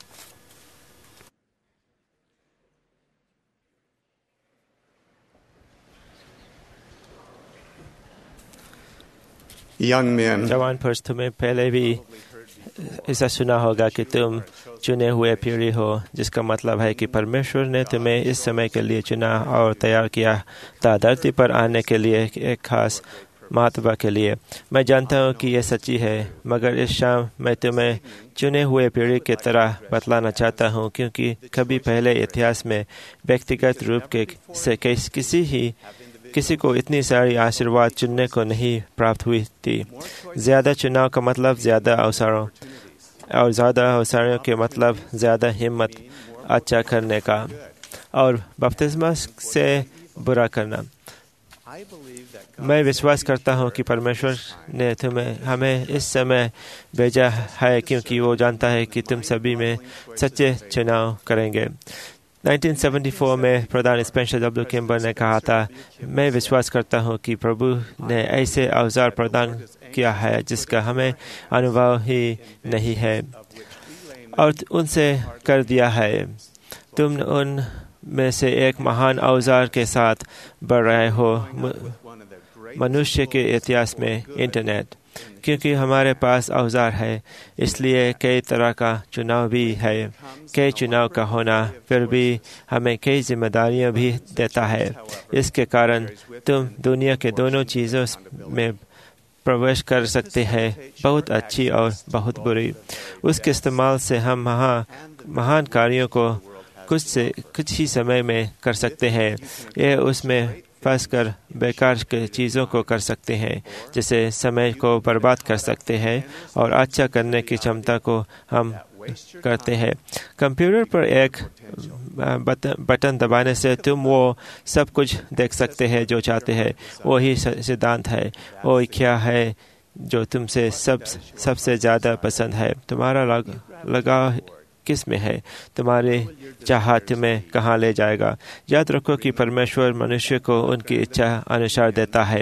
Young men, जवान पुरुष, तुम्हें पहले भी ऐसा सुना होगा कि तुम चुने हुए पीढ़ी हो, जिसका मतलब है कि परमेश्वर ने तुम्हें इस समय के लिए चुना और तैयार किया था, धरती पर आने के लिए एक खास महत्व के लिए। मैं जानता हूँ कि यह सच्ची है, मगर इस शाम मैं तुम्हें चुने हुए पीढ़ी की तरह बतलाना चाहता हूँ, क्योंकि कभी पहले इतिहास में व्यक्तिगत रूप के से किसी ही किसी को इतनी सारी आशीर्वाद चुनने को नहीं प्राप्त हुई थी। ज़्यादा चुनाव का मतलब ज़्यादा अवसरों, और ज़्यादा अवसरों के मतलब ज़्यादा हिम्मत अच्छा करने का और बपतिस्मा से बुरा करना। मैं विश्वास करता हूँ कि परमेश्वर ने तुम्हें हमें इस समय भेजा है, क्योंकि वो जानता है कि तुम सभी में सच्चे चुनाव करेंगे। उन्नीस सौ चौहत्तर में प्रधान स्पेंसर डब्ल्यू किम्बर ने कहा था, मैं विश्वास करता हूँ कि प्रभु ने ऐसे औजार प्रदान किया है जिसका हमें अनुभव ही नहीं है, और उनसे कर दिया है। तुम उन में से एक महान औजार के साथ बढ़ रहे हो, मनुष्य के इतिहास में इंटरनेट। क्योंकि हमारे पास औजार है, इसलिए कई तरह का चुनाव भी है। कई चुनाव का होना फिर भी हमें कई जिम्मेदारियां भी देता है। इसके कारण तुम दुनिया के दोनों चीज़ों में प्रवेश कर सकते हैं, बहुत अच्छी और बहुत बुरी। उसके इस्तेमाल से हम महा महान कार्यों को कुछ से कुछ ही समय में कर सकते हैं। ये उसमें फंस कर बेकार के चीज़ों को कर सकते हैं, जैसे समय को बर्बाद कर सकते हैं और अच्छा करने की क्षमता को हम करते हैं। कंप्यूटर पर एक बटन दबाने से तुम वो सब कुछ देख सकते हैं जो चाहते हैं। वही सिद्धांत है। वो क्या है जो तुमसे सब सबसे ज़्यादा पसंद है? तुम्हारा लग, लगाव किस में है? तुम्हारी चाहत तुम्हें कहाँ ले जाएगा? याद रखो कि परमेश्वर मनुष्य को उनकी इच्छा अनुसार देता है।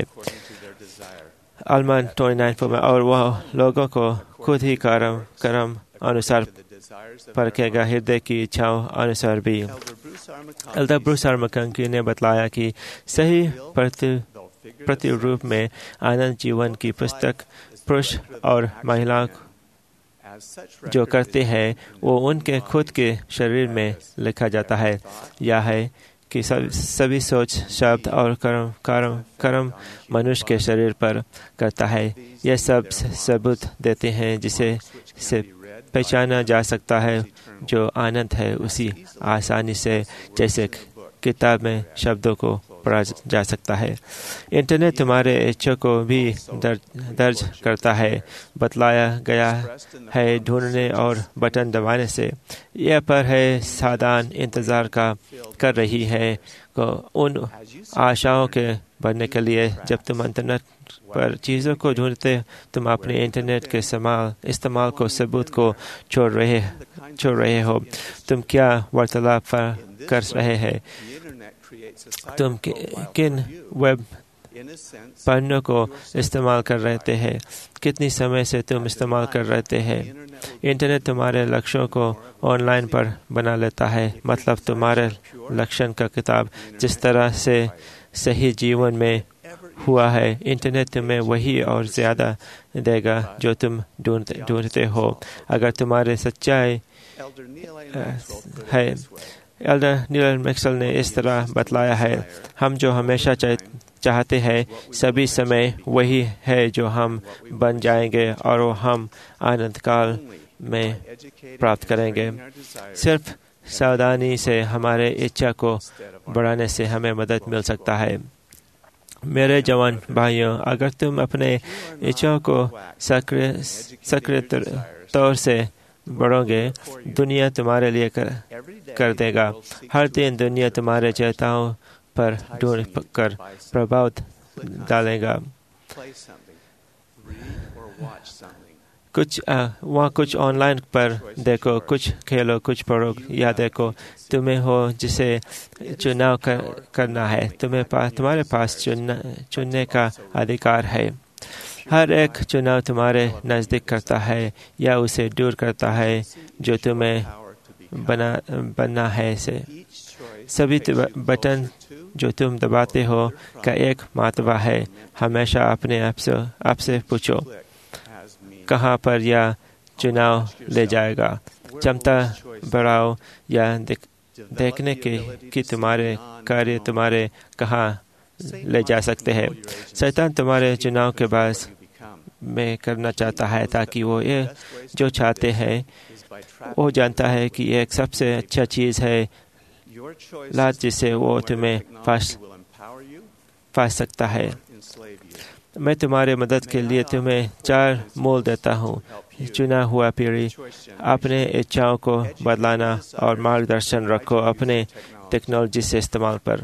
अलमान उनतीस में, और वह लोगों को खुद ही कर्म कर्म अनुसार परखेगा, हृदय की इच्छाओं अनुसार भी। एल्डर ब्रूस आर मैकगंकी ने बतलाया कि सही प्रति प्रतिरूप में आनंद जीवन की पुस्तक पुरुष और महिला जो करते हैं वो उनके खुद के शरीर में लिखा जाता है। यह है कि सभी सोच, शब्द और कर्म कर्म कर्म मनुष्य के शरीर पर करता है। यह सब सबूत देते हैं जिसे से पहचाना जा सकता है जो आनंद है उसी आसानी से जैसे किताब में शब्दों को पढ़ा जा सकता है। इंटरनेट तुम्हारे इच्छा को भी दर्ज, दर्ज करता है, बतलाया गया है ढूंढने और बटन दबाने से। यह पर है सावधान इंतजार का कर रही है को उन आशाओं के बढ़ने के लिए। जब तुम इंटरनेट पर चीज़ों को ढूंढते, तुम अपने इंटरनेट के इस्तेमाल इस्तेमाल को सबूत को छोड़ रहे छोड़ रहे हो। तुम क्या वार्तालाप कर रहे हैं? तुम कि, किन वेब पन्नों को इस्तेमाल कर रहे हैं? कितनी समय से तुम इस्तेमाल कर रहे हैं? इंटरनेट तुम्हारे लक्ष्यों को ऑनलाइन पर बना लेता है। मतलब तुम्हारे लक्षण का किताब जिस तरह से सही जीवन में हुआ है, इंटरनेट तुम्हें वही और ज़्यादा देगा जो तुम ढूंढते ढूंढते हो। अगर तुम्हारे सच्चाई है। एल्डर नील मैक्सवेल ने इस तरह बतलाया है, हम जो हमेशा चाहते हैं सभी समय वही है जो हम बन जाएंगे और वो हम आनंद काल में प्राप्त करेंगे। सिर्फ सावधानी से हमारे इच्छा को बढ़ाने से हमें मदद मिल सकता है। मेरे जवान भाइयों, अगर तुम अपने इच्छाओं को सक्रिय सक्रिय तौर से बढ़ोगे, दुनिया तुम्हारे लिए कर, कर देगा। हर दिन दुनिया तुम्हारे चेताओं पर ढूंढ कर प्रभाव डालेगा। कुछ वहाँ कुछ ऑनलाइन पर देखो, कुछ खेलो, कुछ पढ़ो या देखो। तुम्हें हो जिसे चुनाव कर, करना है। तुम्हें पास तुम्हारे पास चुनना चुनने का अधिकार है। हर एक चुनाव तुम्हारे नज़दीक करता है या उसे दूर करता है जो तुम्हें बना बनना है से। सभी बटन जो तुम दबाते हो का एक महत्व है। हमेशा अपने आप से आपसे पूछो कहाँ पर यह चुनाव ले जाएगा। क्षमता बढ़ाओ या देख, देखने के कि तुम्हारे कार्य तुम्हारे कहाँ ले जा सकते हैं। शैतान तुम्हारे चुनाव के बाद में करना चाहता है ताकि वो ये जो चाहते हैं वो जानता है कि एक सबसे अच्छा चीज़ है लात जिसे वो तुम्हें फंस फंस सकता है। मैं तुम्हारे मदद के लिए तुम्हें चार मूल देता हूँ। चुना हुआ पीढ़ी, अपने इच्छाओं को बदलाना और मार्गदर्शन रखो अपने टेक्नोलॉजी से इस्तेमाल पर।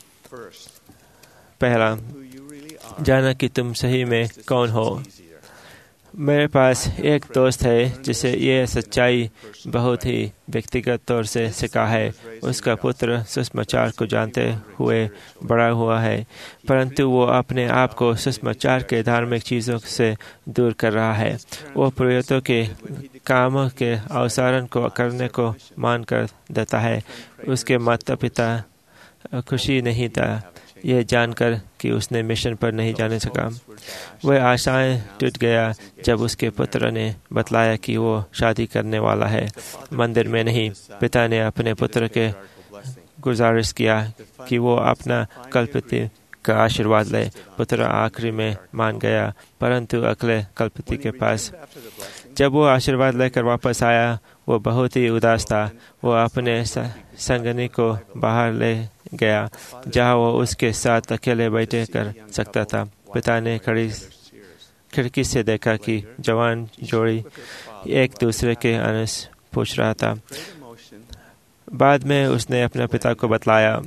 पहला, जाना कि तुम सही में कौन हो। मेरे पास एक दोस्त है जिसे यह सच्चाई बहुत ही व्यक्तिगत तौर से सिखा है। उसका पुत्र सुसमाचार को जानते हुए बड़ा हुआ है, परंतु वो अपने आप को सुसमाचार के धार्मिक चीज़ों से दूर कर रहा है। वो पुरोहितों के कामों के अवसारण को करने को मान कर देता है। उसके माता पिता खुशी नहीं था ये जानकर कि उसने मिशन पर नहीं जाने सका। वह आशाएं टूट गया जब उसके पुत्र ने बतलाया कि वो शादी करने वाला है, मंदिर में नहीं। पिता ने अपने पुत्र के गुजारिश किया कि वो अपना कल्पति का आशीर्वाद ले। पुत्र आखिरी में मान गया, परंतु अगले कल्पति के पास जब वो आशीर्वाद लेकर वापस आया, वो बहुत ही उदास था। वो अपने संगनी को बाहर ले गया जहाँ वो उसके साथ अकेले बैठे कर सकता था। पिता ने खड़ी खिड़की से देखा कि जवान जोड़ी एक दूसरे के अनुस पूछ रहा था। बाद में उसने अपने पिता को बतलाया।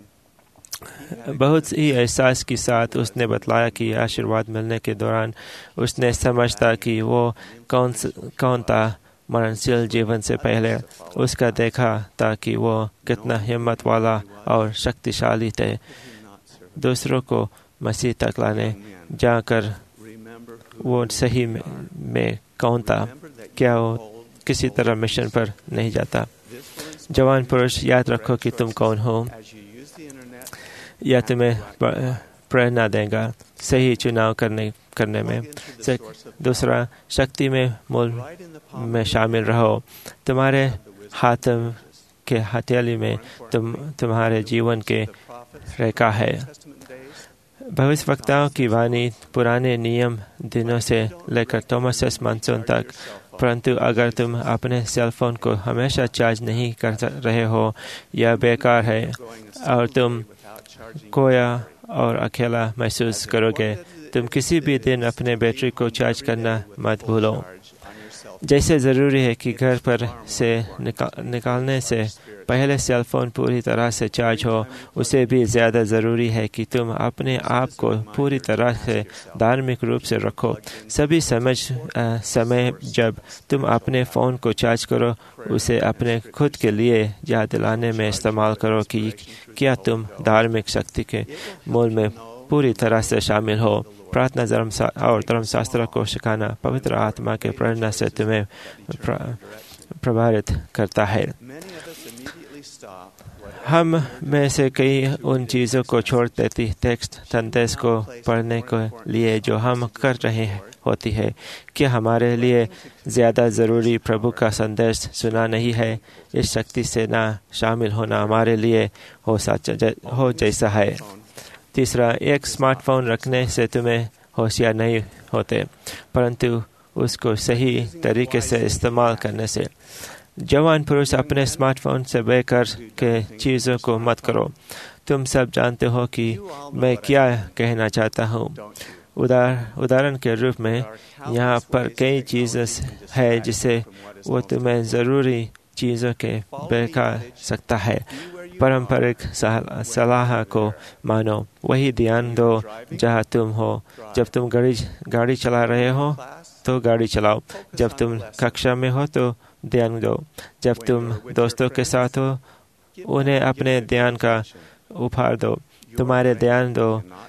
बहुत ही एहसास के साथ उसने बतलाया कि आशीर्वाद मिलने के दौरान उसने समझता कि वो कौन कौन था। मरणशील जीवन से पहले उसका देखा था कि वो कितना हिम्मत वाला और शक्तिशाली थे। दूसरों को मसीह तक लाने जाकर वो सही में, में कौन था? क्या वो किसी तरह मिशन पर नहीं जाता? जवान पुरुष, याद रखो कि तुम कौन हो। यह तुम्हें प्रेरणा देगा सही चुनाव करने करने में। दूसरा, शक्ति में मूल में शामिल रहो। तुम्हारे हाथ के हथेली में तुम तुम्हारे जीवन के रेखा है। भविष्यवक्ताओं की वाणी पुराने नियम दिनों से लेकर थॉमस एस मॉनसन तक। परंतु अगर तुम अपने सेल फोन को हमेशा चार्ज नहीं कर रहे हो, यह बेकार है और तुम खोया और अकेला महसूस करोगे। तुम किसी भी दिन अपने बैटरी को चार्ज करना मत भूलो। जैसे ज़रूरी है कि घर पर से निका, निकालने से पहले सेल फोन पूरी तरह से चार्ज हो, उसे भी ज़्यादा ज़रूरी है कि तुम अपने आप को पूरी तरह से धार्मिक रूप से रखो। सभी समझ आ, समय जब तुम अपने फ़ोन को चार्ज करो, उसे अपने खुद के लिए याद दिलाने में इस्तेमाल करो कि क्या तुम धार्मिक शक्ति के मूल में पूरी तरह से शामिल हो। प्रार्थना धर्म और धर्मशास्त्र को सिखाना पवित्र आत्मा के प्रेरणा से तुम्हें प्रभावित करता है। हम में से कई उन चीज़ों को छोड़ देती टेक्स्ट संदेश को पढ़ने के लिए जो हम कर रहे होती है। क्या हमारे लिए ज़्यादा ज़रूरी प्रभु का संदेश सुना नहीं है? इस शक्ति से ना शामिल होना हमारे लिए हो सच्चा हो जैसा है। तीसरा, एक स्मार्टफोन रखने से तुम्हें होशियार नहीं होते, परंतु उसको सही तरीके से इस्तेमाल करने से। जवान पुरुष, अपने स्मार्टफोन से बेकार के चीज़ों को मत करो। तुम सब जानते हो कि मैं क्या कहना चाहता हूँ। उदाहरण उदाहरण के रूप में यहाँ पर कई चीज़ें हैं जिसे वो तुम्हें ज़रूरी चीज़ों के बेकार सकता है। पारंपरिक सलाह को मानो, वही ध्यान दो जहाँ तुम हो। जब तुम गाड़ी गाड़ी चला रहे हो तो गाड़ी चलाओ। जब तुम कक्षा में हो तो ध्यान दो। जब तुम दोस्तों के साथ हो, उन्हें अपने ध्यान का उपहार दो। तुम्हारे ध्यान दो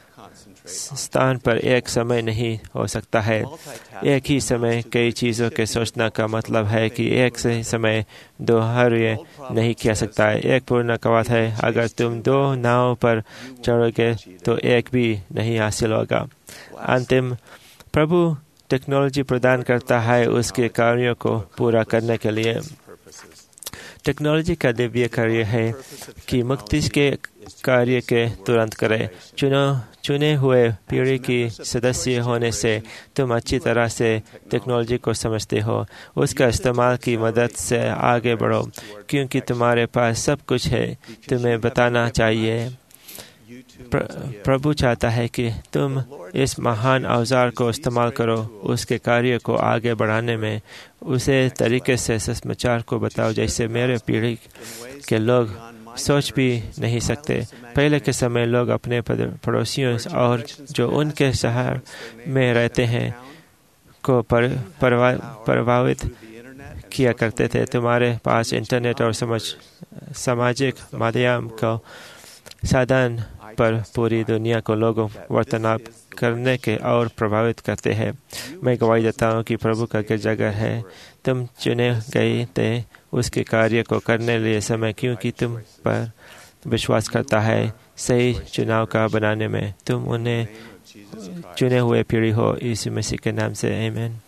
स्थान पर एक समय नहीं हो सकता है। एक ही समय कई चीज़ों के सोचना का मतलब है कि एक सही समय दो हर्य नहीं किया सकता है। एक पूर्ण कवात है, अगर तुम दो नाव पर चढ़ोगे तो एक भी नहीं हासिल होगा। अंतिम, प्रभु टेक्नोलॉजी प्रदान करता है उसके कार्यों को पूरा करने के लिए। टेक्नोलॉजी का दिव्य कार्य है कि मुक्ति के कार्य के तुरंत करें। चुनो चुने हुए पीढ़ी की सदस्य होने से तुम अच्छी तरह से टेक्नोलॉजी को समझते हो। उसका इस्तेमाल की मदद से आगे बढ़ो, क्योंकि तुम्हारे पास सब कुछ है। तुम्हें बताना चाहिए। प्र, प्रभु चाहता है कि तुम इस महान औजार को इस्तेमाल करो, उसके कार्य को आगे बढ़ाने में। उसे तरीके से सुसमाचार को बताओ जैसे मेरे पीढ़ी के लोग सोच भी नहीं सकते। पहले के समय लोग अपने पड़ोसियों और जो उनके शहर में रहते हैं को पर, परवा, प्रभावित किया करते थे। तुम्हारे पास इंटरनेट और समझ सामाजिक माध्यम को साधन पर पूरी दुनिया को लोगों वर्तनाप करने के और प्रभावित करते हैं। मैं गवाही देता हूँ कि प्रभु का गिरजाघर है। तुम चुने गए थे उसके कार्य को करने लिए समय, क्योंकि तुम पर विश्वास करता है सही चुनाव का बनाने में। तुम उन्हें चुने हुए पीढ़ी हो, यीशु मसीह के नाम से आमीन।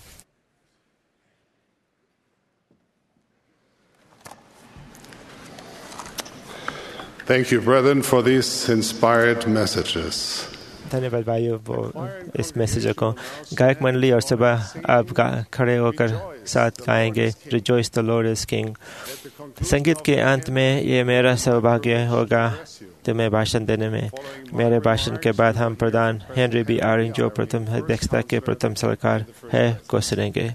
Thank you, brethren, for these inspired messages. धन्यवाद भाइयों वो इस मैसेज को। गायक मंडली और सुबह आप खड़े होकर साथ गाएंगे rejoice the lord is king. संगीत के अंत में ये मेरा सौभाग्य होगा तुम्हें भाषण देने में। मेरे भाषण के बाद हम प्रधान हेनरी बी आरिंग जो प्रथम अध्यक्षता के प्रथम सलाहकार है को सुनेंगे।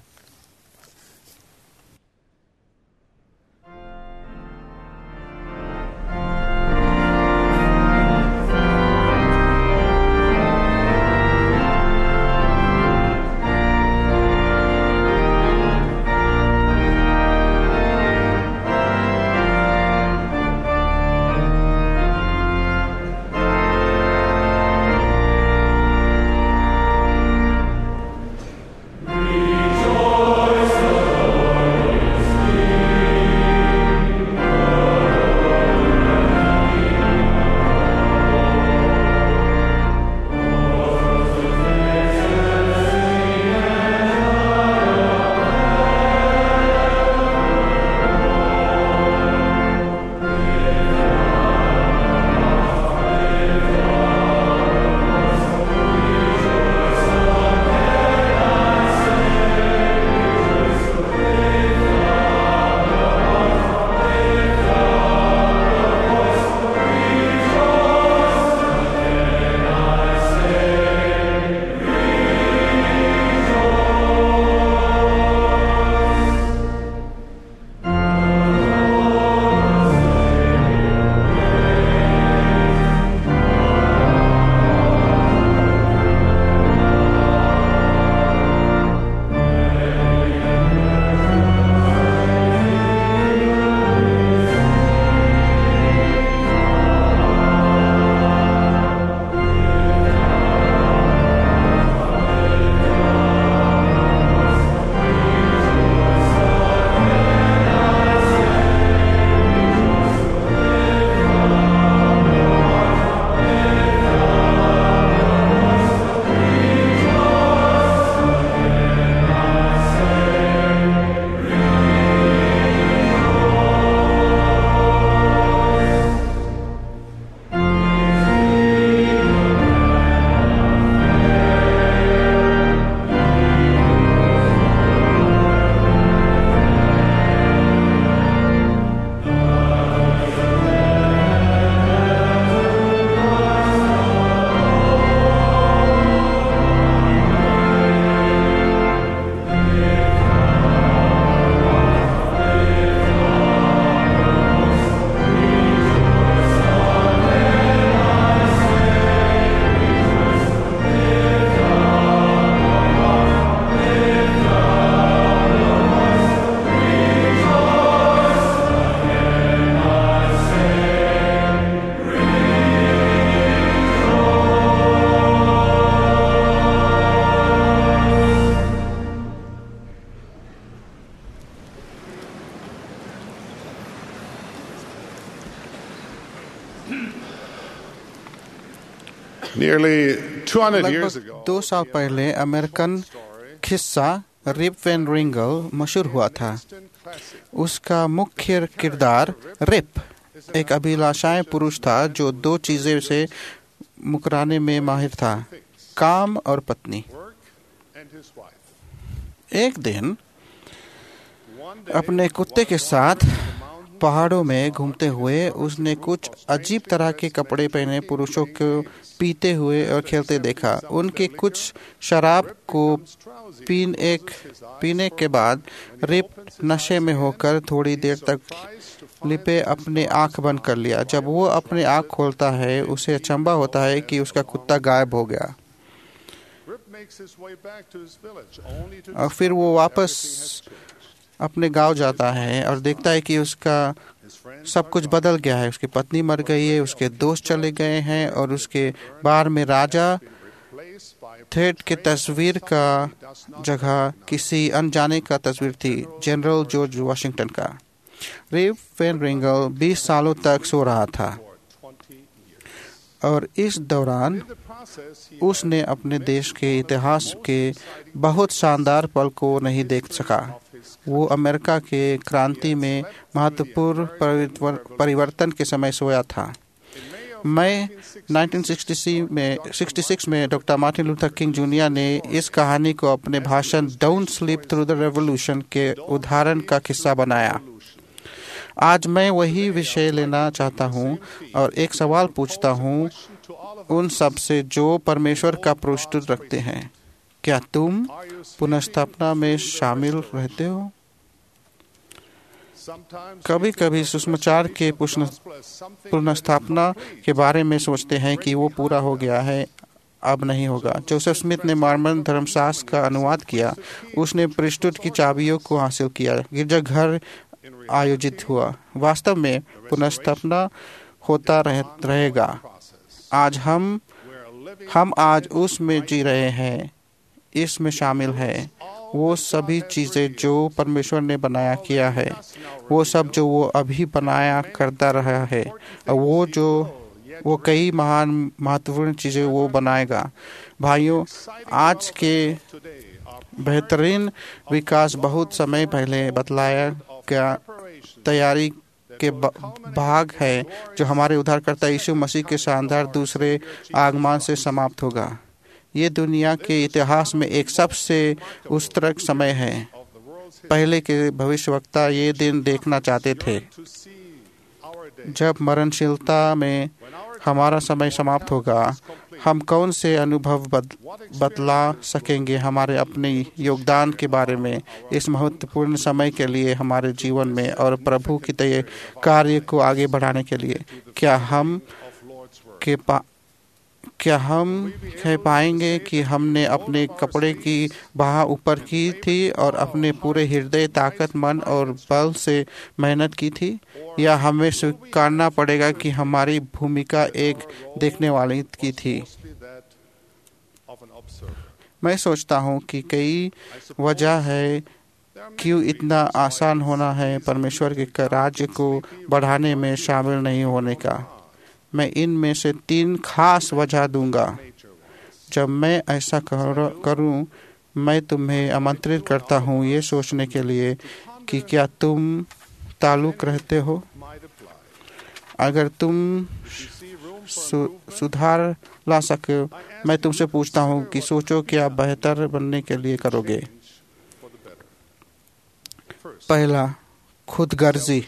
Nearly two hundred years लगभग ago, दो साल पहले अमेरिकन किस्सा रिप वैन रिंगल मशहूर हुआ था। उसका मुख्य किरदार रिप एक अभिलाषाएं पुरुष था जो दो चीजें से मुकराने में माहिर था, काम और पत्नी। एक दिन अपने कुत्ते के साथ पहाड़ों में घूमते हुए उसने कुछ अजीब तरह के कपड़े पहने पुरुषों को पीते हुए और खेलते देखा। उनके कुछ शराब को पीन एक पीने के बाद रिप नशे में होकर थोड़ी देर तक लिपे अपने आंख बंद कर लिया। जब वो अपने आंख खोलता है उसे अचंभा होता है कि उसका कुत्ता गायब हो गया और फिर वो वापस अपने गांव जाता है और देखता है कि उसका सब कुछ बदल गया है। उसकी पत्नी मर गई है, उसके दोस्त चले गए हैं और उसके बार में राजा थेट के तस्वीर का जगह किसी अनजाने का तस्वीर थी, जनरल जॉर्ज वाशिंगटन का। रिप वैन रिंगल बीस सालों तक सो रहा था। और इस दौरान उसने अपने देश के इतिहास के बहुत शानदार पल को नहीं देख सका। वो अमेरिका के क्रांति में महत्वपूर्ण परिवर्तन के समय सोया था। मई उन्नीस सौ छियासठ में छियासठ में doctor Martin Luther King junior ने इस कहानी को अपने भाषण don't sleep through the revolution के उदाहरण का किस्सा बनाया। आज मैं वही विषय लेना चाहता हूँ और एक सवाल पूछता हूँ उन सब से जो परमेश्वर का प्रस्तुत रखते हैं, क्या तुम पुनर्स्थापना में शामिल रहते हो? कभी कभी सुसमाचार के पुनर्स्थापना के बारे में सोचते हैं कि वो पूरा हो गया है, अब नहीं होगा। जोसेफ स्मिथ ने मॉर्मन धर्मशास्त्र का अनुवाद किया। उसने प्रीस्टहुड की चाबियों को हासिल किया। गिरजाघर आयोजित हुआ। वास्तव में पुनर्स्थापना होता रह, रहेगा। आज हम हम आज उसमें जी रहे हैं, इसमें शामिल है। वो सभी चीज़ें जो परमेश्वर ने बनाया किया है, वो सब जो वो अभी बनाया करता रहा है, और वो जो वो कई महान महत्वपूर्ण चीज़ें वो बनाएगा। भाइयों, आज के बेहतरीन विकास बहुत समय पहले बतलाया गया तैयारी के भाग है जो हमारे उद्धारकर्ता यीशु मसीह के शानदार दूसरे आगमन से समाप्त होगा। ये दुनिया के इतिहास में एक सबसे उत्कृष्ट समय है। पहले के भविष्यवक्ता ये दिन देखना चाहते थे जब मरणशीलता में हमारा समय समाप्त होगा। हम कौन से अनुभव बद, बतला सकेंगे हमारे अपने योगदान के बारे में इस महत्वपूर्ण समय के लिए हमारे जीवन में और प्रभु की तय कार्य को आगे बढ़ाने के लिए? क्या हम के पा क्या हम कह पाएंगे कि हमने अपने कपड़े की बाह ऊपर की थी और अपने पूरे हृदय, ताकत, मन और बल से मेहनत की थी? या हमें स्वीकारना पड़ेगा कि हमारी भूमिका एक देखने वाली की थी? मैं सोचता हूँ कि कई वजह है क्यों इतना आसान होना है परमेश्वर के राज्य को बढ़ाने में शामिल नहीं होने का। मैं इनमें से तीन खास वजह दूंगा। जब मैं ऐसा करूं, मैं तुम्हें आमंत्रित करता हूं ये सोचने के लिए कि क्या तुम ताल्लुक रहते हो। अगर तुम सु, सुधार ला सके, मैं तुमसे पूछता हूं कि सोचो क्या बेहतर बनने के लिए करोगे। पहला, खुदगर्जी।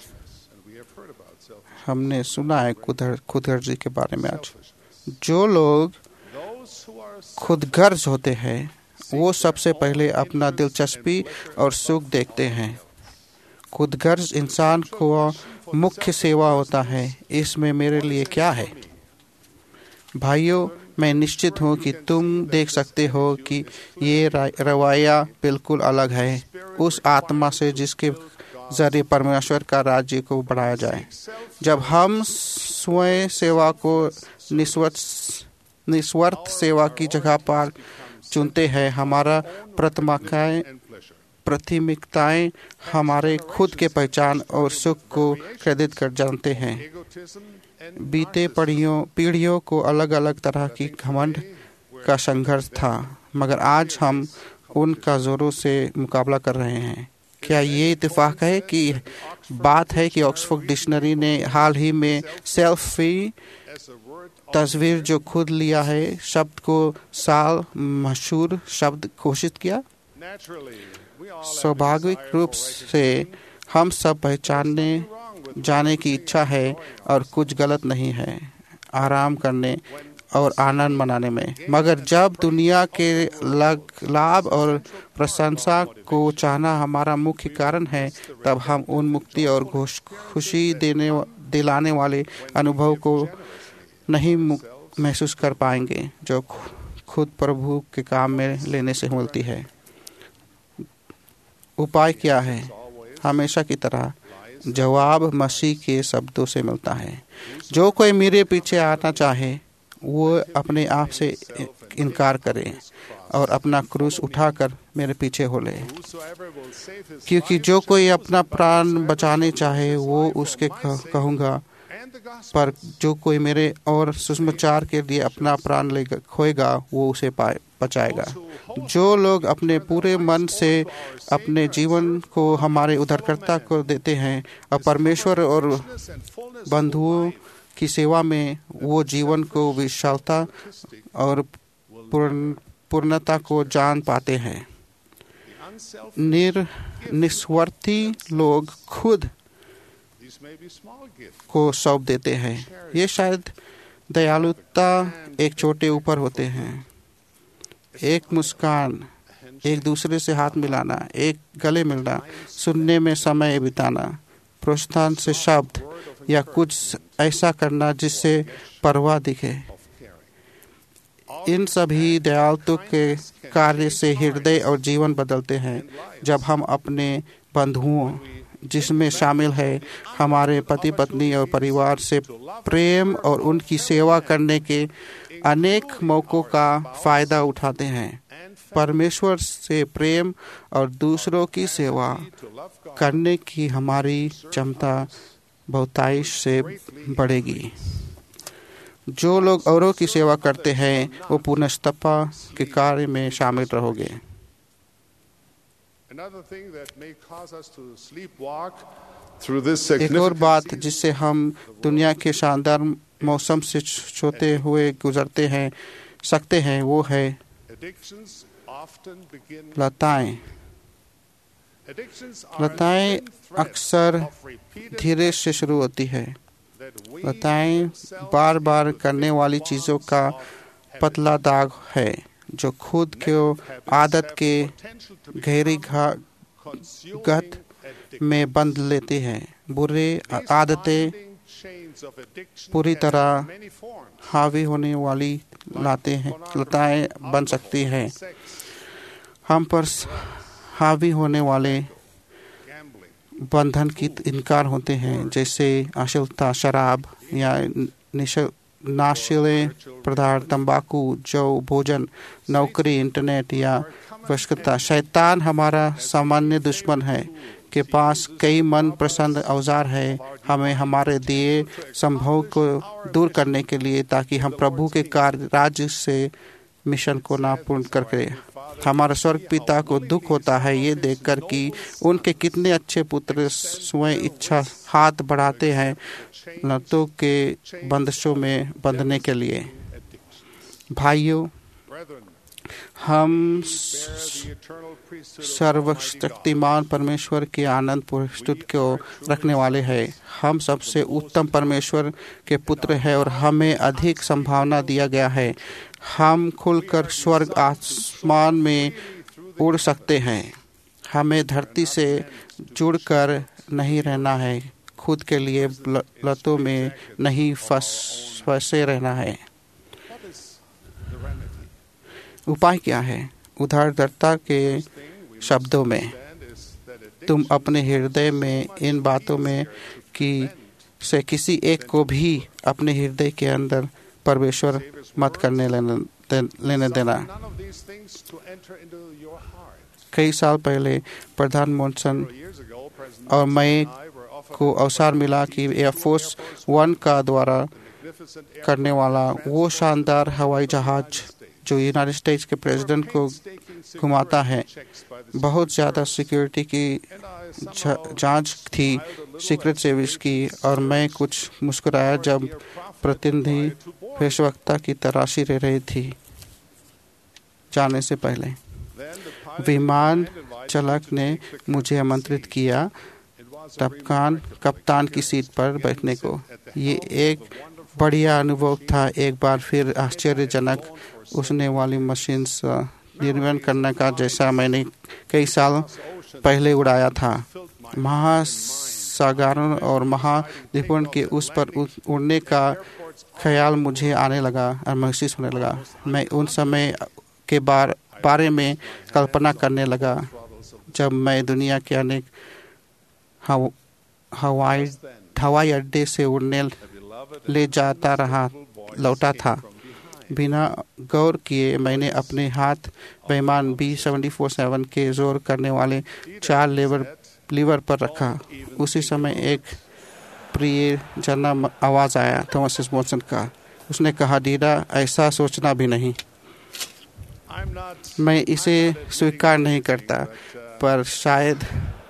हमने सुना है खुदगर्जी के बारे में। आज जो लोग खुदगर्ज होते हैं वो सबसे पहले अपना दिलचस्पी और सुख देखते हैं। खुदगर्ज इंसान को मुख्य सेवा होता है, इसमें मेरे लिए क्या है। भाइयों, मैं निश्चित हूँ कि तुम देख सकते हो कि ये रवैया बिल्कुल अलग है उस आत्मा से जिसके जरिए परमेश्वर का राज्य को बढ़ाया जाए। जब हम स्वयं सेवा को निस्वार्थ निस्वार्थ सेवा की जगह पर चुनते हैं, हमारा प्राथमिकताएं प्राथमिकताएं हमारे खुद के पहचान और सुख को क्रेडिट कर जानते हैं। बीते पीढ़ियों पीढ़ियों को अलग अलग तरह की घमंड का संघर्ष था, मगर आज हम उनका जोरों से मुकाबला कर रहे हैं। क्या ये इत्तेफाक है कि बात है कि ऑक्सफोर्ड डिक्शनरी ने हाल ही में सेल्फी तस्वीर जो खुद लिया है शब्द को साल मशहूर शब्द घोषित किया? स्वाभाविक रूप से हम सब पहचानने जाने की इच्छा है और कुछ गलत नहीं है आराम करने और आनंद मनाने में। मगर जब दुनिया के लाभ और प्रशंसा को चाहना हमारा मुख्य कारण है, तब हम उन मुक्ति और खुशी देने दिलाने वाले अनुभव को नहीं महसूस कर पाएंगे जो खुद प्रभु के काम में लेने से मिलती है। उपाय क्या है? हमेशा की तरह जवाब मसीह के शब्दों से मिलता है। जो कोई मेरे पीछे आना चाहे वो अपने आप से इनकार करे और अपना क्रूस उठाकर मेरे पीछे हो ले, क्योंकि जो कोई अपना प्राण बचाने चाहे वो उसके कहूँगा पर जो कोई मेरे और सुसमाचार के लिए अपना प्राण ले खोएगा वो उसे पाए बचाएगा। जो लोग अपने पूरे मन से अपने जीवन को हमारे उद्धारकर्ता को देते हैं और परमेश्वर और बंधुओं की सेवा में वो जीवन को विशालता और पूर्ण पूर्णता को जान पाते हैं। निर निस्वार्थी लोग खुद को सौंप देते हैं। ये शायद दयालुता एक छोटे ऊपर होते हैं। एक मुस्कान, एक दूसरे से हाथ मिलाना, एक गले मिलना, सुनने में समय बिताना, प्रोत्साहन से शब्द या कुछ ऐसा करना जिससे परवाह दिखे। इन सभी दयालुता के कार्य से हृदय और जीवन बदलते हैं। जब हम अपने बंधुओं, जिसमें शामिल है हमारे पति पत्नी और परिवार, से प्रेम और उनकी सेवा करने के अनेक मौकों का फायदा उठाते हैं, परमेश्वर से प्रेम और दूसरों की सेवा करने की हमारी क्षमता बहुतायत से बढ़ेगी। जो लोग औरों की सेवा करते हैं वो पुनस्तपा के कार्य में शामिल रहोगे। एक और बात जिससे हम दुनिया के शानदार मौसम से छोते हुए गुजरते हैं सकते हैं वो है लताएं। लताएं अक्सर धीरे से शुरू होती है। लताएं बार बार करने वाली चीजों का पतला दाग है जो खुद को आदत के गहरी गत में बंद लेती हैं। बुरे आदतें पूरी तरह हावी होने वाली लाते हैं लताएं बन सकती हैं। हम पर हावी होने वाले बंधन की इनकार होते हैं, जैसे अश्लीलता, शराब या नशीले पदार्थ, तंबाकू, जौ, भोजन, नौकरी, इंटरनेट या वशकता। शैतान हमारा सामान्य दुश्मन है के पास कई मन पसंद औजार है हमें हमारे दिए संभव को दूर करने के लिए, ताकि हम प्रभु के कार्य राज्य से मिशन को ना पूर्ण करके। हमारा स्वर्ग पिता को दुख होता है ये देखकर कि उनके कितने अच्छे पुत्र स्वयं इच्छा हाथ बढ़ाते हैं लतों के बंदिशों में बंधने के लिए। भाइयों, हम सर्वशक्तिमान परमेश्वर के आनंद पुरस्कृत को रखने वाले हैं। हम सबसे उत्तम परमेश्वर के पुत्र हैं और हमें अधिक संभावना दिया गया है। हम खुलकर स्वर्ग आसमान में उड़ सकते हैं। हमें धरती से जुड़कर नहीं रहना है, खुद के लिए लतों में नहीं फंस फंसे रहना है। उपाय क्या है? उद्धारकर्ता के शब्दों में, तुम अपने हृदय में इन बातों में कि से किसी एक को भी अपने हृदय के अंदर परमेश्वर मत करने लेने, दे, लेने देना। कई साल पहले प्रधान मोनसन और मैं को अवसर मिला कि एयरफोर्स वन का द्वारा करने वाला वो शानदार हवाई जहाज जो यूनाइटेड स्टेट्स के प्रेसिडेंट को घुमाता है, बहुत ज़्यादा सिक्योरिटी की जांच थी, सीक्रेट सर्विस की, और मैं कुछ मुस्कुराया जब प्रतिनिधि पेशवक्ता की तलाशी ले रही थी। जाने से पहले विमान चालक ने मुझे आमंत्रित किया कप्तान कप्तान की सीट पर बैठने को। ये एक बढ़िया अनुभव था। एक बार फिर आश्चर्यजनक उसने वाली मशीन निर्माण करने का जैसा मैंने कई साल पहले उड़ाया था। महासागरों और महाद्वीपों के उस पर उड़ने का ख्याल मुझे आने लगा और महसूस होने लगा। मैं उन समय के बार, बारे में कल्पना करने लगा जब मैं दुनिया के अनेक हव, हवाई हवाई अड्डे से उड़ने ले जाता रहा लौटा था। बिना गौर किए मैंने अपने हाथ विमान बी सेवन फोर सेवन के जोर करने वाले चार लेवर लीवर पर रखा। उसी समय एक प्रिय जन्म आवाज़ आया थॉमस एस मॉनसन का। उसने कहा, डीडा, ऐसा सोचना भी नहीं। मैं इसे स्वीकार नहीं करता, पर शायद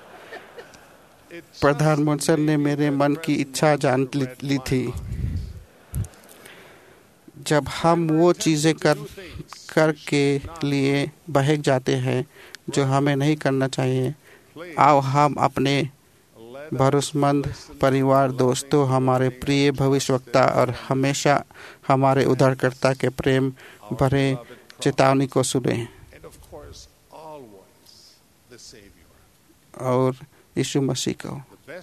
प्रधान मॉनसन ने मेरे मन की इच्छा जान ली, ली थी। जब हम वो चीज़ें कर कर के लिए बहक जाते हैं जो हमें नहीं करना चाहिए, आओ हम अपने भरोसेमंद परिवार, दोस्तों, हमारे प्रिय भविष्यवक्ता और हमेशा हमारे उद्धारकर्ता के प्रेम भरे चेतावनी को सुने और यीशु मसीह को।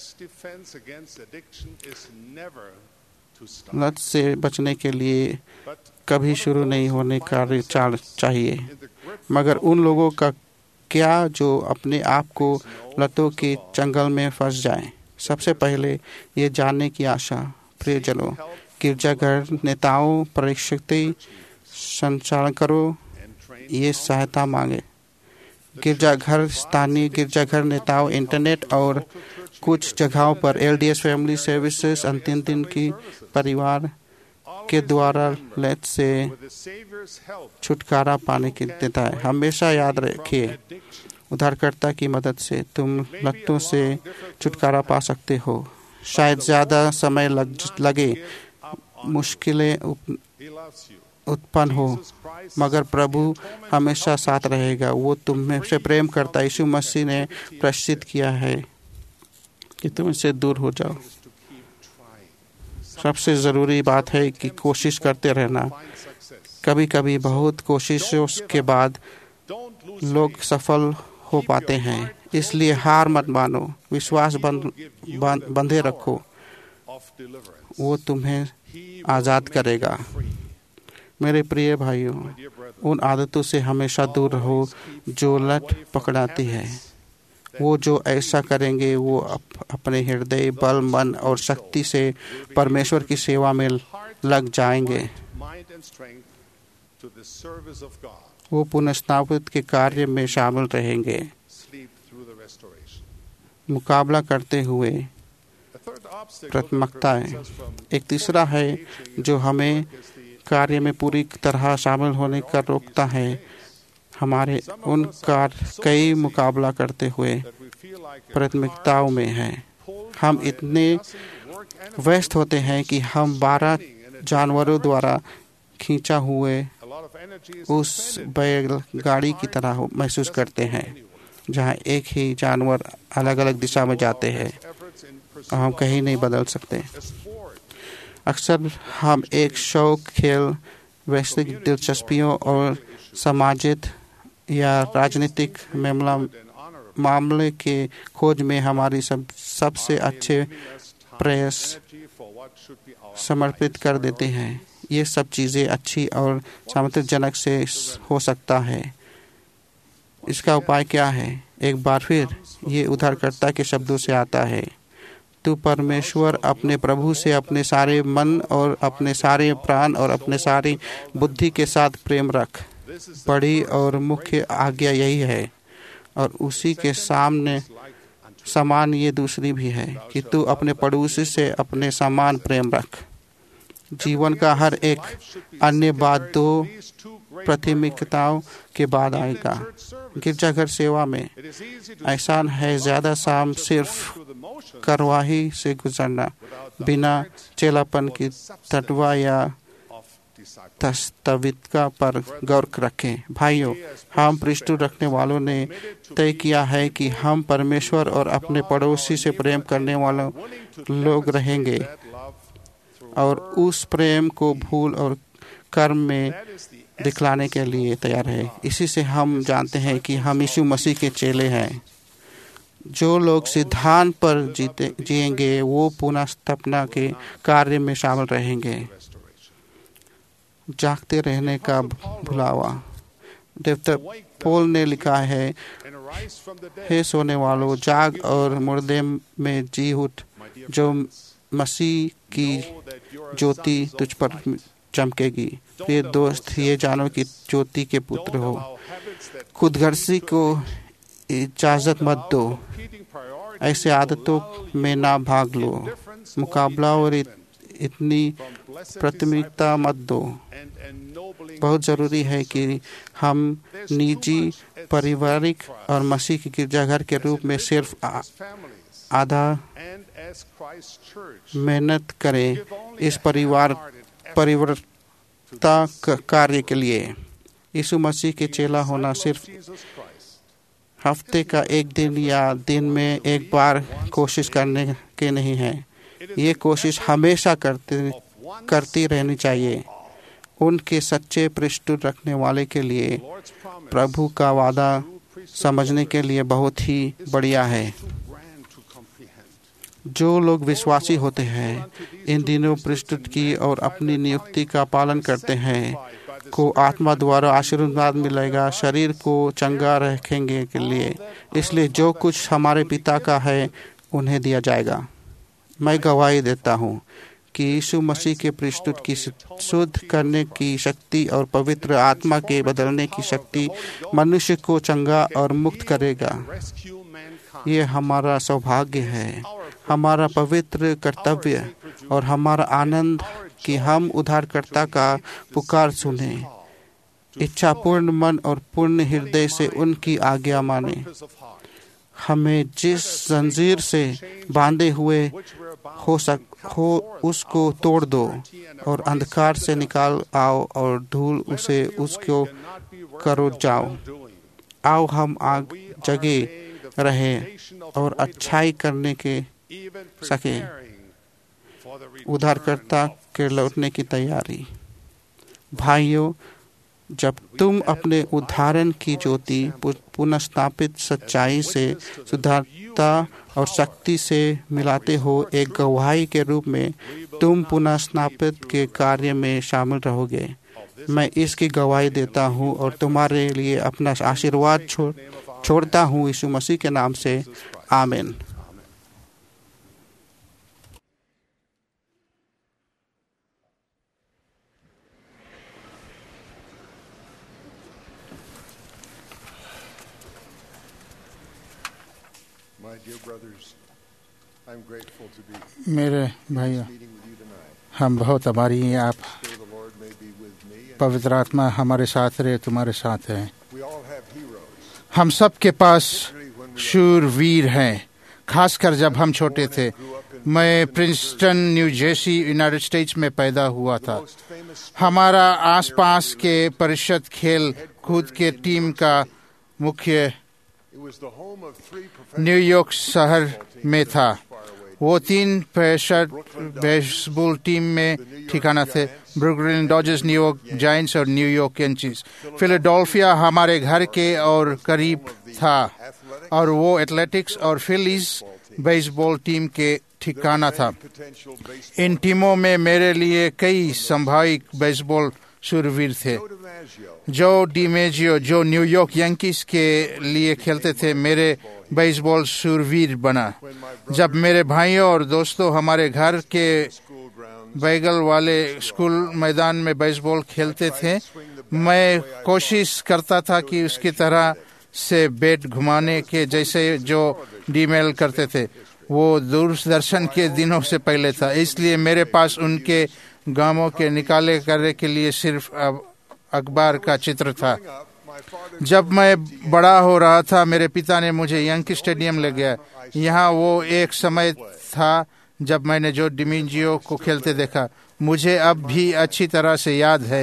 लत से बचने के लिए कभी शुरू नहीं होने का चाहिए, मगर उन लोगों का क्या जो अपने आप को लतों के चंगल में फंस जाएं। सबसे पहले ये जानने की आशा, प्रियजनों, गिरजाघर नेताओं, परिष्कृति संचालन करो, ये सहायता मांगे। गिरजाघर, स्थानीय गिरजाघर नेताओं, इंटरनेट और कुछ जगहों पर एलडीएस फैमिली सर्विसेज अंतिम दिन की परिवार के द्वारा लत से छुटकारा पाने की देता है। हमेशा याद रखिए, उद्धारकर्ता की मदद से तुम लतों से छुटकारा पा सकते हो। शायद ज़्यादा समय लग, लगे, मुश्किलें उत्पन्न हो, मगर प्रभु हमेशा साथ रहेगा। वो तुम्हें से प्रेम करता है। यीशु मसीह ने प्रसिद्ध किया है कि तुम इससे दूर हो जाओ। सबसे ज़रूरी बात है कि कोशिश करते रहना। कभी कभी बहुत कोशिशों के बाद लोग सफल हो पाते हैं, इसलिए हार मत मानो, विश्वास बंद, बंद, बंधे रखो। वो तुम्हें आज़ाद करेगा। मेरे प्रिय भाइयों, उन आदतों से हमेशा दूर रहो जो लत पकड़ाती है। वो जो ऐसा करेंगे वो अप, अपने हृदय, बल, मन और शक्ति से परमेश्वर की सेवा में लग जाएंगे। वो पुनर्स्थापित के कार्य में शामिल रहेंगे, मुकाबला करते हुए प्राथमिकताएं। एक तीसरा है जो हमें कार्य में पूरी तरह शामिल होने का रोकता है। हमारे उन कार्य कई मुकाबला करते हुए प्राथमिकताओं में है। हम इतने व्यस्त होते हैं कि हम बारह जानवरों द्वारा खींचा हुए उस बैलगाड़ी की तरह महसूस करते हैं, जहां एक ही जानवर अलग अलग दिशा में जाते हैं और हम कहीं नहीं बदल सकते। अक्सर हम एक शौक, खेल, वैश्विक दिलचस्पियों और सामाजिक या राजनीतिक मामला मामले के खोज में हमारी सब सबसे अच्छे प्रयास समर्पित कर देते हैं। ये सब चीज़ें अच्छी और सामर्थ्यजनक से हो सकता है। इसका उपाय क्या है? एक बार फिर ये उद्धारकर्ता के शब्दों से आता है, तू परमेश्वर अपने प्रभु से अपने सारे मन और अपने सारे प्राण और अपने सारी बुद्धि के साथ प्रेम रख। बड़ी और मुख्य आज्ञा यही है, और उसी के सामने समान ये दूसरी भी है कि तू अपने पड़ोसी से अपने समान प्रेम रख। जीवन का हर एक अन्य बात दो प्राथमिकताओं के बाद आएगा। गिरजाघर सेवा में आसान है ज़्यादा शाम सिर्फ कार्यवाही से गुजरना, बिना चेलापन की तत्वा या वास्तविकता पर गौर रखें। भाइयों, हम पृष्ठभूमि रखने वालों ने तय किया है कि हम परमेश्वर और अपने पड़ोसी से प्रेम करने वाले लोग रहेंगे और उस प्रेम को भूल और कर्म में दिखलाने के लिए तैयार है। इसी से हम जानते हैं कि हम यीशु मसीह के चेले हैं। जो लोग सिद्धांत पर जीते जिएंगे वो पुनः स्थापना के कार्य में शामिल रहेंगे। जागते रहने का भुलावा। देवता पौल ने लिखा है, हे सोने वालों, जाग और मुर्दे में जी उठ, जो मसीह की ज्योति तुझ पर चमकेगी। प्रिय दोस्त, ये जानो कि ज्योति के पुत्र हो। खुदगर्जी को इजाजत मत दो। ऐसे आदतों में ना भाग लो मुकाबला और इत, इतनी प्राथमिकता मत दो। बहुत ज़रूरी है कि हम निजी, पारिवारिक और मसीह की गिरजाघर के रूप में सिर्फ आ, आधा मेहनत करें इस परिवार परिवर्तता कार्य के लिए। यीशु मसीह के चेला होना सिर्फ हफ्ते का एक दिन या दिन में एक बार कोशिश करने के नहीं है। ये कोशिश हमेशा करते करती रहनी चाहिए। उनके सच्चे पृष्ठभूमि रखने वाले के लिए प्रभु का वादा समझने के लिए बहुत ही बढ़िया है। जो लोग विश्वासी होते हैं, इन दिनों पृष्ठभूमि की और अपनी नियुक्ति का पालन करते हैं, को आत्मा द्वारा आशीर्वाद मिलेगा, शरीर को चंगा रखेंगे के लिए। इसलिए जो कुछ हमारे पिता का है उन्हें दिया जाएगा। मैं गवाही देता हूँ कि यीशु मसीह के पृष्ठभूमि की शुद्ध करने की शक्ति और पवित्र आत्मा के बदलने की शक्ति मनुष्य को चंगा और मुक्त करेगा। ये हमारा सौभाग्य है, हमारा पवित्र कर्तव्य और हमारा आनंद कि हम उद्धारकर्ता का पुकार सुने, इच्छा पूर्ण मन और पूर्ण हृदय से उनकी आज्ञा माने। हमें जिस जंजीर से बांधे हुए हो सक हो उसको तोड़ दो और अंधकार से निकाल आओ और धूल उसे उसको करो जाओ। आओ हम आग जगे रहे और अच्छाई करने के सके, उद्धारकर्ता के लौटने की तैयारी। भाइयों, जब तुम अपने उद्धारण की ज्योति पुनः स्थापित सच्चाई से सुधारता और शक्ति से मिलाते हो, एक गवाही के रूप में तुम पुनः स्थापित के कार्य में शामिल रहोगे। मैं इसकी गवाही देता हूँ और तुम्हारे लिए अपना आशीर्वाद छोड़ छोड़ता हूँ यीशु मसीह के नाम से, आमीन। मेरे भाइयों, हम बहुत आभारी हैं, आप पवित्र आत्मा हमारे साथ रहे, तुम्हारे साथ है। हम सब के पास शूरवीर हैं, खासकर जब हम छोटे थे। मैं Princeton, New Jersey, United States में पैदा हुआ था। हमारा आसपास के परिषद खेल कूद के टीम का मुख्य न्यूयॉर्क शहर में था। वो तीन परिषद बेसबॉल टीम में ठिकाना थे, ब्रुकलिन डॉजर्स, न्यूयॉर्क जायंट्स और न्यूयॉर्क यांकीज। फिलाडेल्फिया हमारे घर के और करीब था और वो एथलेटिक्स और फिलीज बेसबॉल टीम के ठिकाना था। इन टीमों में मेरे लिए कई संभावित बेसबॉल शूरवीर थे। जो डिमेजियो, जो न्यूयॉर्क यांकीज के लिए खेलते थे, मेरे बेसबॉल शूरवीर बना। जब मेरे भाइयों और दोस्तों हमारे घर के बैगल वाले स्कूल मैदान में बेसबॉल खेलते थे, मैं कोशिश करता था कि उसकी तरह से बैट घुमाने के जैसे जो डीमेल करते थे। वो दूरदर्शन के दिनों से पहले था, इसलिए मेरे पास उनके गांवों के निकाले करने के लिए सिर्फ अखबार का चित्र था। जब मैं बड़ा हो रहा था, मेरे पिता ने मुझे यंकी स्टेडियम ले गया। यहाँ वो एक समय था जब मैंने जो डिमेजियो को खेलते देखा। मुझे अब भी अच्छी तरह से याद है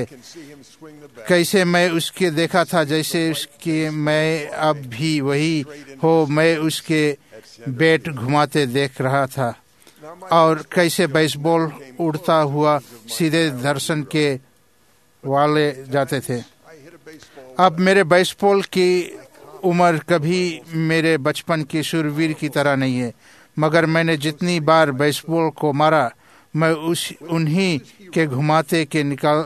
कैसे मैं उसके देखा था, जैसे उसके मैं अब भी वही हो, मैं उसके बैट घुमाते देख रहा था और कैसे बेसबॉल उड़ता हुआ सीधे दर्शन के वाले जाते थे। अब मेरे बेसबॉल की उम्र कभी मेरे बचपन के शूरवीर की तरह नहीं है, मगर मैंने जितनी बार बेसबॉल को मारा, मैं उस उन्हीं के घुमाते के निकाल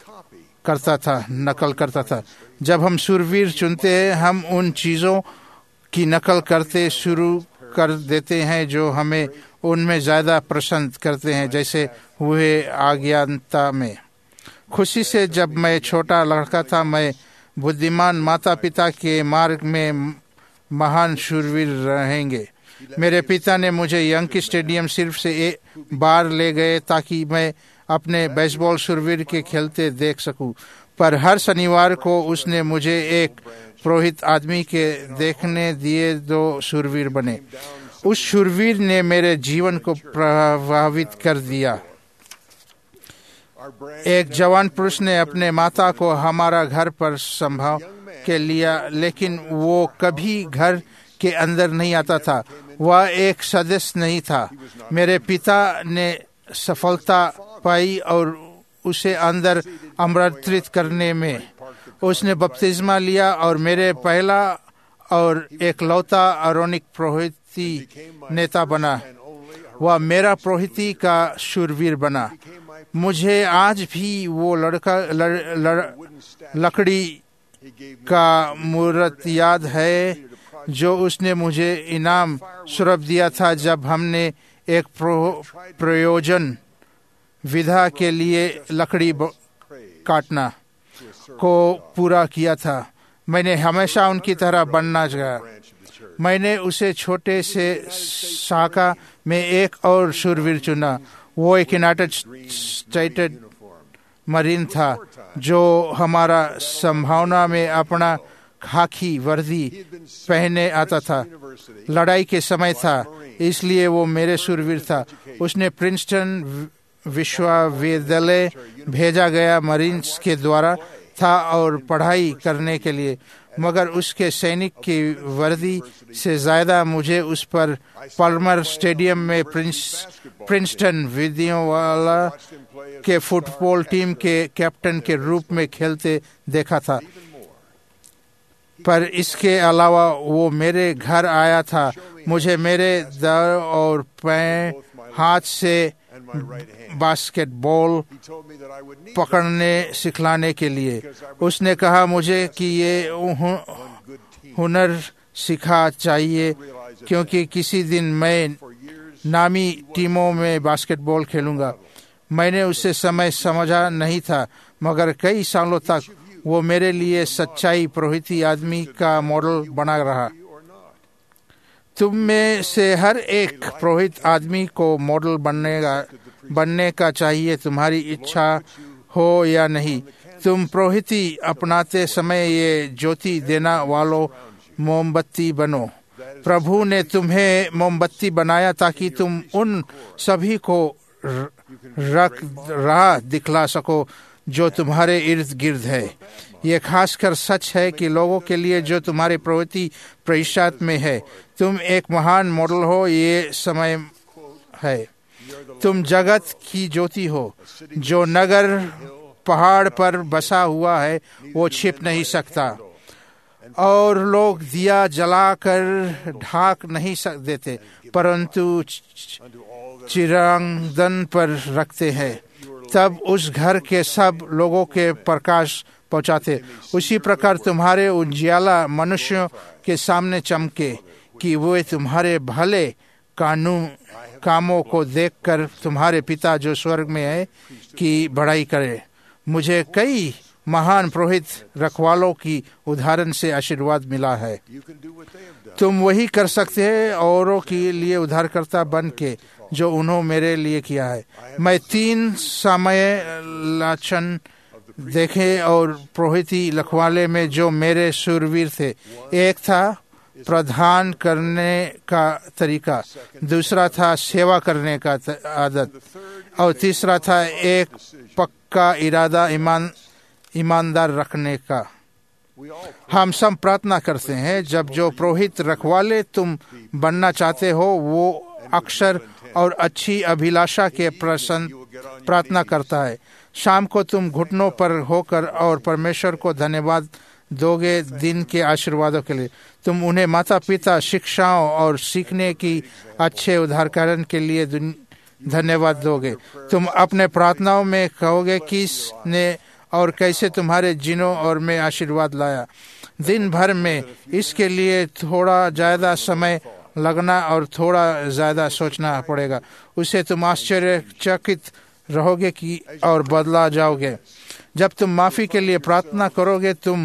करता था नकल करता था। जब हम शूरवीर चुनते हैं, हम उन चीज़ों की नकल करते शुरू कर देते हैं जो हमें उनमें ज़्यादा पसंद करते हैं, जैसे हुए अज्ञानता में। खुशी से जब मैं छोटा लड़का था, मैं बुद्धिमान माता पिता के मार्ग में महान शूरवीर रहेंगे। मेरे पिता ने मुझे यंकी स्टेडियम सिर्फ से एक बार ले गए ताकि मैं अपने बेसबॉल शूरवीर के खेलते देख सकूं, पर हर शनिवार को उसने मुझे एक पुरोहित आदमी के देखने दिए दो शूरवीर बने। उस शूरवीर ने मेरे जीवन को प्रभावित कर दिया। एक जवान पुरुष ने अपने माता को हमारा घर पर संभाल के लिया, लेकिन वो कभी घर के अंदर नहीं आता था। वह एक सदस्य नहीं था। मेरे पिता ने सफलता पाई और उसे अंदर आमंत्रित करने में। उसने बपतिस्मा लिया और मेरे पहला और एकलौता आरोनिक पुरोहिती नेता बना। वह मेरा पुरोहिती का शूरवीर बना। मुझे आज भी वो लड़का लड़, लड़, लकड़ी का मूर्त याद है जो उसने मुझे इनाम स्वरूप दिया था जब हमने एक प्रयोजन विधा के लिए लकड़ी काटना को पूरा किया था। मैंने हमेशा उनकी तरह बनना चाहा। मैंने उसे छोटे से शाखा में एक और शूरवीर चुना। वो एक यूनाइटेड स्टेटेड मरीन था जो हमारा संभावना में अपना खाकी वर्दी पहने आता था। लड़ाई के समय था, इसलिए वो मेरे शूरवीर था। उसने प्रिंसटन विश्वविद्यालय भेजा गया मरीन्स के द्वारा था और पढ़ाई करने के लिए, मगर उसके सैनिक की वर्दी से ज्यादा मुझे उस पर पल्मर स्टेडियम में प्रिंस प्रिंसटन विद्यावाला के फुटबॉल टीम के कैप्टन के रूप में खेलते देखा था। पर इसके अलावा वो मेरे घर आया था, मुझे मेरे दाएं और पैर हाथ से बास्केटबॉल पकड़ने सिखलाने के लिए। उसने कहा मुझे कि ये हुनर सीखा चाहिए क्योंकि किसी दिन मैं नामी टीमों में बास्केटबॉल खेलूंगा। मैंने उससे समय समझा नहीं था, मगर कई सालों तक वो मेरे लिए सच्चाई पुरोहिती आदमी का मॉडल बना रहा। तुम में से हर एक पुरोहित आदमी को मॉडल बनने का बनने का चाहिए, तुम्हारी इच्छा हो या नहीं। तुम पुरोहिती अपनाते समय ये ज्योति देना वालों मोमबत्ती बनो। प्रभु ने तुम्हें मोमबत्ती बनाया ताकि तुम उन सभी को रख राह दिखला सको जो तुम्हारे इर्द गिर्द है। ये खासकर सच है कि लोगों के लिए जो तुम्हारे प्रवृत्ति प्रयास में है। तुम एक महान मॉडल हो। ये समय है। तुम जगत की ज्योति हो। जो नगर पहाड़ पर बसा हुआ है वो छिप नहीं सकता और लोग दिया जलाकर ढाक नहीं देते, परंतु चिरांगदान पर रखते हैं, तब उस घर के सब लोगों के प्रकाश पहुंचाते। उसी प्रकार तुम्हारे उजियाला मनुष्यों के सामने चमके कि वे तुम्हारे भले कानून कामों को देखकर तुम्हारे पिता जो स्वर्ग में है की बड़ाई करे। मुझे कई महान पुरोहित रखवालों की उदाहरण से आशीर्वाद मिला है। तुम वही कर सकते हैं औरों के लिए उद्धारकर्ता बन के जो उन्होंने मेरे लिए किया है। मैं तीन समय लक्षण देखे और पुरोहिती रखवाले में जो मेरे शूरवीर थे। एक था प्रदान करने का तरीका, दूसरा था सेवा करने का आदत और तीसरा था एक पक्का इरादा ईमान ईमानदार रखने का। हम सब प्रार्थना करते हैं जब जो पुरोहित रखवाले तुम बनना चाहते हो वो अक्सर और अच्छी अभिलाषा के प्रसन्न प्रार्थना करता है। शाम को तुम घुटनों पर होकर और परमेश्वर को धन्यवाद दोगे दिन के आशीर्वादों के लिए। तुम उन्हें माता पिता शिक्षाओं और सीखने की अच्छे उदाहरण के लिए धन्यवाद दोगे। तुम अपने प्रार्थनाओं में कहोगे किसने और कैसे तुम्हारे जिनों और में आशीर्वाद लाया। दिन भर में इसके लिए थोड़ा ज्यादा समय लगना और थोड़ा ज्यादा सोचना पड़ेगा। उसे तुम आश्चर्यचकित रहोगे कि और बदला जाओगे। जब तुम माफी के लिए प्रार्थना करोगे तुम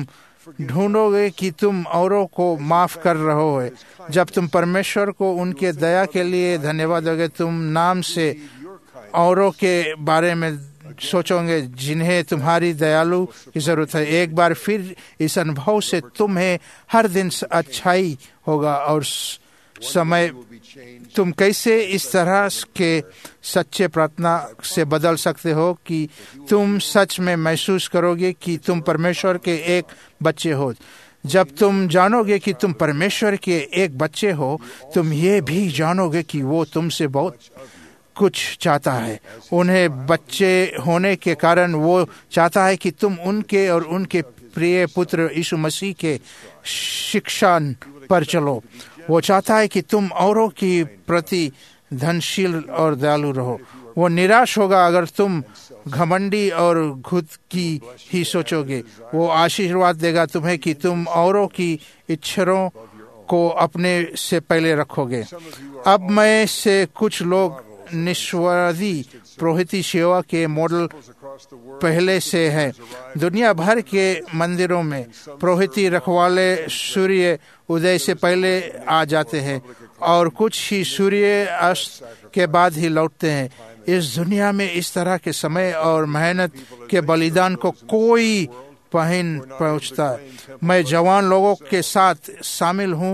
ढूंढोगे कि तुम औरों को माफ कर रहे हो। जब तुम परमेश्वर को उनके दया के लिए धन्यवाद दोगे, तुम नाम से औरों के बारे में सोचोगे जिन्हें तुम्हारी दयालु की जरूरत है। एक बार फिर इस अनुभव से तुम्हें हर दिन अच्छाई होगा और समय तुम कैसे इस तरह के सच्चे प्रार्थना से बदल सकते हो कि तुम सच में महसूस करोगे कि तुम परमेश्वर के एक बच्चे हो। जब तुम जानोगे कि तुम परमेश्वर के एक बच्चे हो, तुम ये भी जानोगे कि वो तुमसे बहुत कुछ चाहता है। उन्हें बच्चे होने के कारण वो चाहता है कि तुम उनके और उनके प्रिय पुत्र यीशु मसीह के शिक्षा पर चलो। वो चाहता है कि तुम औरों की प्रति धनशील और दयालु रहो। वो निराश होगा अगर तुम घमंडी और खुद की ही सोचोगे। वो आशीर्वाद देगा तुम्हें कि तुम औरों की इच्छाओं को अपने से पहले रखोगे। अब मैं से कुछ लोग निस्वार्थी पुरोहिती सेवा के मॉडल पहले से है। दुनिया भर के मंदिरों में पुरोहिती रखवाले सूर्य उदय से पहले आ जाते हैं और कुछ ही सूर्य अस्त के बाद ही लौटते हैं। इस दुनिया में इस तरह के समय और मेहनत के बलिदान को कोई पहन पहुंचता है। मैं जवान लोगों के साथ शामिल हूं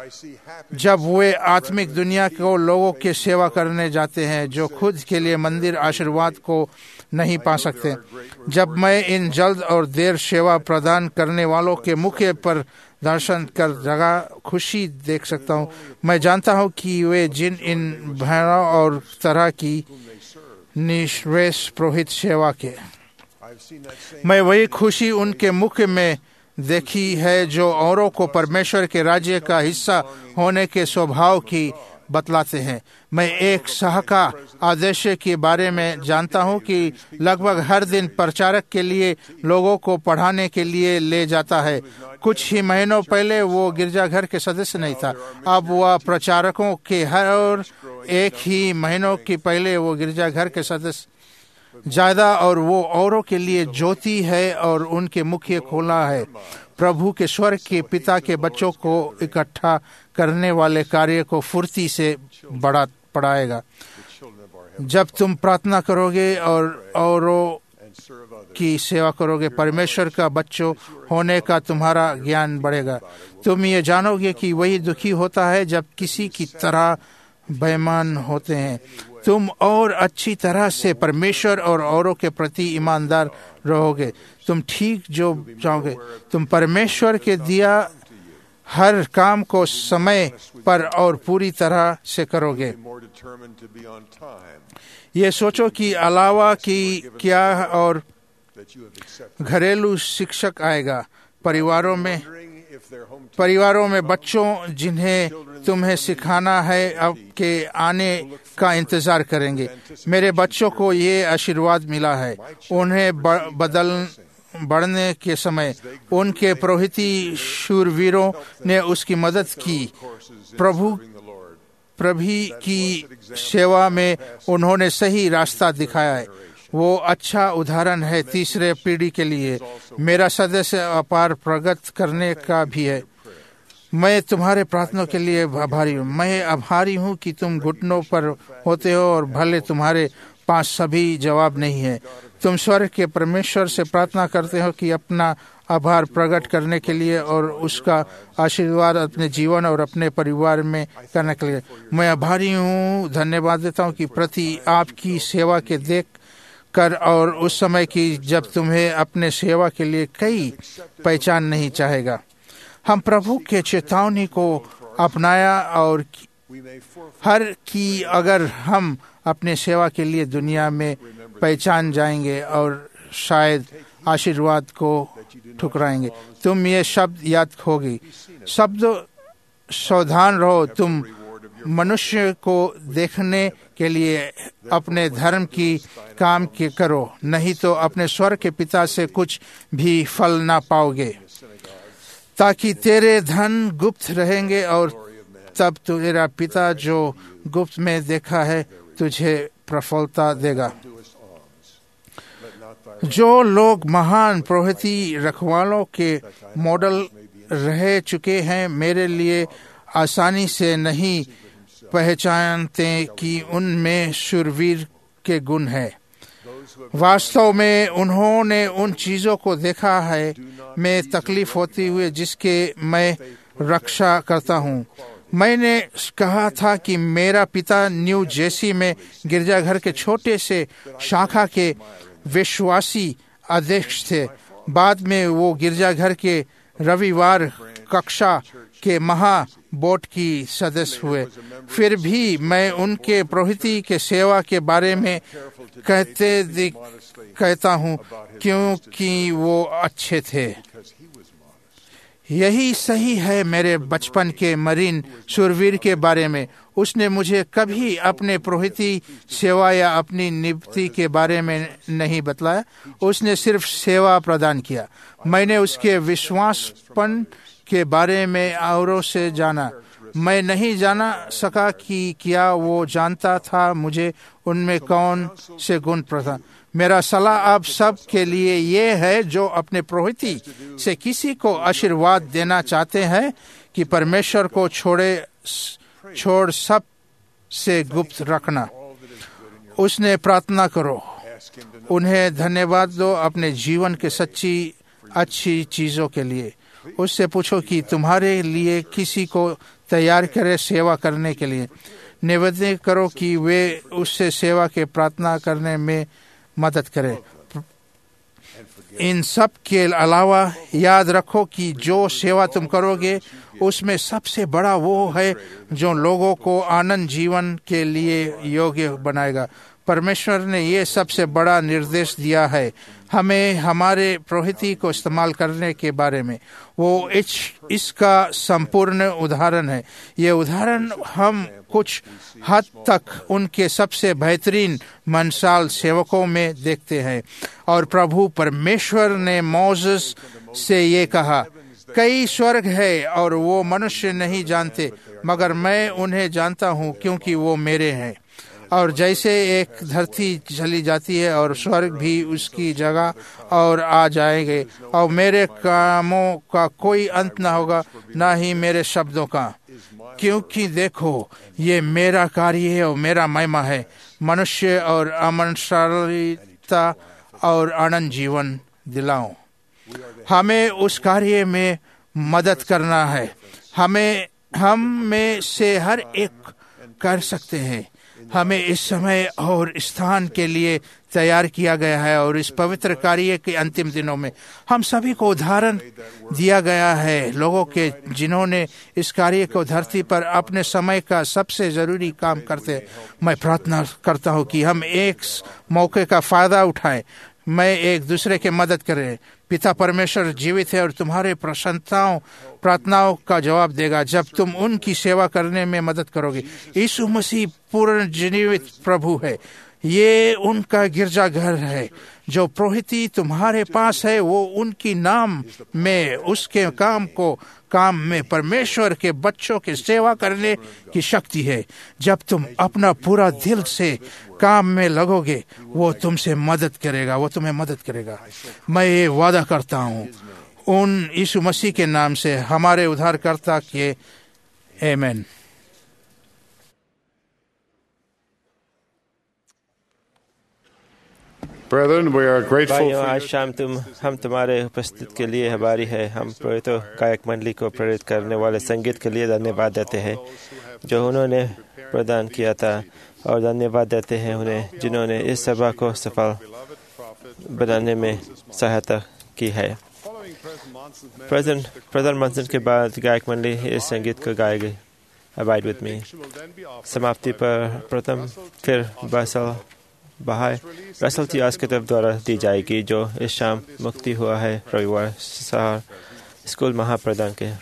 जब वे आत्मिक दुनिया को लोगों की सेवा करने जाते हैं जो खुद के लिए मंदिर आशीर्वाद को नहीं पा सकते। जब मैं इन जल्द और देर सेवा प्रदान करने वालों के मुख्य पर दर्शन कर जगह खुशी देख सकता हूँ, मैं जानता हूँ कि वे जिन इन भयानक और तरह की निष्वेश पुरोहित सेवा के मैं वही खुशी उनके मुख में देखी है जो औरों को परमेश्वर के राज्य का हिस्सा होने के स्वभाव की बतलाते हैं। मैं एक सहका आदेश के बारे में जानता हूं कि लगभग हर दिन प्रचारक के लिए लोगों को पढ़ाने के लिए ले जाता है। कुछ ही महीनों पहले वो गिरजाघर के सदस्य नहीं था, अब वह प्रचारकों के हर एक ही महीनों के पहले वो गिरजाघर के सदस्य ज्यादा और वो औरों के लिए ज्योति है और उनके मुख्य खोला है। प्रभु के स्वर्ग के पिता के बच्चों को इकट्ठा करने वाले कार्य को फुर्ती से बढ़ा पड़ाएगा। जब तुम प्रार्थना करोगे और औरों की सेवा करोगे, परमेश्वर का बच्चों होने का तुम्हारा ज्ञान बढ़ेगा। तुम ये जानोगे कि वही दुखी होता है जब किसी की तरह बेईमान होते हैं। तुम और अच्छी तरह से परमेश्वर और औरों के प्रति ईमानदार रहोगे। तुम ठीक जो चाहोगे, तुम परमेश्वर के दिया हर काम को समय पर और पूरी तरह से करोगे। ये सोचो कि अलावा कि क्या और घरेलू शिक्षक आएगा। परिवारों में परिवारों में बच्चों जिन्हें तुम्हें सिखाना है अब के आने का इंतजार करेंगे। मेरे बच्चों को ये आशीर्वाद मिला है। उन्हें बदल बढ़ने के समय उनके पुरोहिती शूरवीरों ने उसकी मदद की। प्रभु प्रभु की सेवा में उन्होंने सही रास्ता दिखाया है। वो अच्छा उदाहरण है तीसरे पीढ़ी के लिए। मेरा सदस्य अपार प्रगति करने का भी है। मैं तुम्हारे प्रार्थना के लिए आभारी हूँ। मैं आभारी हूँ कि तुम घुटनों पर होते हो और भले तुम्हारे पास सभी जवाब नहीं है। तुम स्वर्ग के परमेश्वर से प्रार्थना करते हो कि अपना आभार प्रकट करने के लिए और उसका आशीर्वाद अपने जीवन और अपने परिवार में करने के लिए। मैं आभारी हूँ, धन्यवाद देता हूँ कि प्रति आपकी सेवा के देख कर और उस समय की जब तुम्हें अपने सेवा के लिए कई पहचान नहीं चाहेगा। हम प्रभु के चेतावनी को अपनाया और हर की अगर हम अपने सेवा के लिए दुनिया में पहचान जाएंगे और शायद आशीर्वाद को ठुकराएंगे। तुम ये शब्द याद होगी। शब्द सावधान रहो। तुम मनुष्य को देखने के लिए अपने धर्म की काम के करो, नहीं तो अपने स्वर्ग के पिता से कुछ भी फल ना पाओगे। ताकि तेरे धन गुप्त रहेंगे और तब तेरा पिता जो गुप्त में देखा है तुझे प्रफुल्लता देगा। जो लोग महान पुरोहिती रखवालों के मॉडल रह चुके हैं मेरे लिए आसानी से नहीं पहचानते कि उनमें शूरवीर के गुण हैं। वास्तव में उन्होंने उन चीजों को देखा है मैं तकलीफ होती हुई जिसके मैं रक्षा करता हूँ। मैंने कहा था कि मेरा पिता न्यू जर्सी में गिरजाघर के छोटे से शाखा के विश्वासी अध्यक्ष थे। बाद में वो गिरजाघर के रविवार कक्षा के महा बोर्ड की सदस्य हुए। फिर भी मैं उनके पुरोहिती के सेवा के बारे में कहते कहता हूँ क्योंकि वो अच्छे थे। यही सही है मेरे बचपन के मरीन शूरवीर के बारे में। उसने मुझे कभी अपने पुरोहिती सेवा या अपनी नियुक्ति के बारे में नहीं बतलाया, उसने सिर्फ सेवा प्रदान किया। मैंने उसके विश्वासपन के बारे में औरों से जाना। मैं नहीं जाना सका कि क्या वो जानता था मुझे उनमें कौन से गुण प्रदान। मेरा सलाह आप सब के लिए ये है जो अपने पुरोहिती से किसी को आशीर्वाद देना चाहते हैं कि परमेश्वर को छोड़े छोड़ सब से गुप्त रखना। उसने प्रार्थना करो, उन्हें धन्यवाद दो अपने जीवन के सच्ची अच्छी चीजों के लिए। उससे पूछो कि तुम्हारे लिए किसी को तैयार करे सेवा करने के लिए। निवेदन करो कि वे उससे सेवा के प्रार्थना करने में मदद करें। इन सब के अलावा याद रखो कि जो सेवा तुम करोगे उसमें सबसे बड़ा वो है जो लोगों को आनंद जीवन के लिए योग्य बनाएगा। परमेश्वर ने ये सबसे बड़ा निर्देश दिया है हमें हमारे पुरोहिती को इस्तेमाल करने के बारे में। वो इस, इसका संपूर्ण उदाहरण है। ये उदाहरण हम कुछ हद तक उनके सबसे बेहतरीन मनसाल सेवकों में देखते हैं। और प्रभु परमेश्वर ने मोसेस से ये कहा, कई स्वर्ग है और वो मनुष्य नहीं जानते, मगर मैं उन्हें जानता हूँ क्योंकि वो मेरे हैं। और जैसे एक धरती चली जाती है और स्वर्ग भी उसकी जगह और आ जाएंगे, और मेरे कामों का कोई अंत न होगा, न ही मेरे शब्दों का। क्योंकि देखो ये मेरा कार्य है और मेरा महिमा है, मनुष्य और अमनशालिता और आनंद जीवन दिलाऊं। हमें उस कार्य में मदद करना है। हमें हम में से हर एक कर सकते हैं। हमें इस समय और स्थान के लिए तैयार किया गया है और इस पवित्र कार्य के अंतिम दिनों में हम सभी को उदाहरण दिया गया है लोगों के जिन्होंने इस कार्य को धरती पर अपने समय का सबसे जरूरी काम करते। मैं प्रार्थना करता हूँ कि हम एक मौके का फायदा उठाएं, मैं एक दूसरे की मदद करें। पिता परमेश्वर जीवित है और तुम्हारे प्रशंसाओं प्रार्थनाओं का जवाब देगा जब तुम उनकी सेवा करने में मदद करोगे। यीशु मसीह पूर्ण जीवित प्रभु है। ये उनका गिरजाघर है। जो पुरोहिती तुम्हारे पास है वो उनकी नाम में उसके काम को काम में परमेश्वर के बच्चों की सेवा करने की शक्ति है। जब तुम अपना पूरा दिल से काम में लगोगे वो तुमसे मदद करेगा, वो तुम्हें मदद करेगा। मैं ये वादा करता हूँ उन यीशु मसीह के नाम से हमारे उद्धारकर्ता के। आमीन। Brethren, we are grateful भाइयों, for आज your शाम तुम हम तुम्हारे उपस्थित के लिए हमारी है। हम पुरोहितों गायक मंडली को प्रेरित करने वाले संगीत के लिए धन्यवाद देते हैं जो उन्होंने प्रदान किया था, और धन्यवाद देते हैं उन्हें जिन्होंने इस सभा को सफल बनाने में सहायता की है। प्रधान मंसन के बाद गायक मंडली इस संगीत को गाएगी। Abide with me. समाप्ति पर प्रथम फिर बसल बहाय रसल तियास की तरफ द्वारा दी जाएगी जो इस शाम मुक्ति हुआ है रविवार शहर स्कूल महाप्रधान के।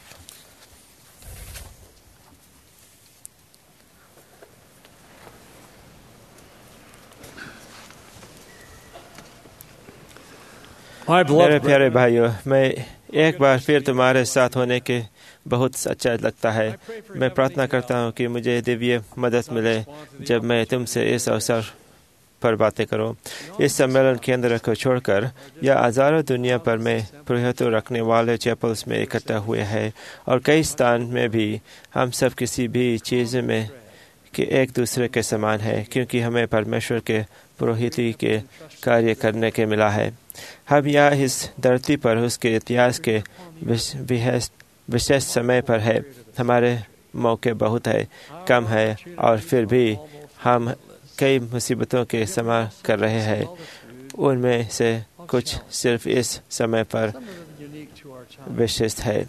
मेरे प्यारे भाइयों, मैं एक बार फिर तुम्हारे साथ होने के बहुत अच्छा लगता है। मैं प्रार्थना करता हूँ कि मुझे दिव्य मदद मिले जब मैं तुमसे इस अवसर पर बातें करो। इस सम्मेलन केंद्र को छोड़कर यह हजारों दुनिया भर में पुरोहितों रखने वाले चैपल्स में इकट्ठा हुए हैं और कई स्थान में भी हम सब किसी भी चीज़ में कि एक दूसरे के समान है, क्योंकि हमें परमेश्वर के पुरोहिती के कार्य करने के मिला है। हम यहाँ इस धरती पर उसके इतिहास के विशेष समय पर है। हमारे मौके बहुत है कम है और फिर भी हम कई मुसीबतों के सामना कर रहे हैं। उनमें से कुछ सिर्फ इस समय पर विशिष्ट है।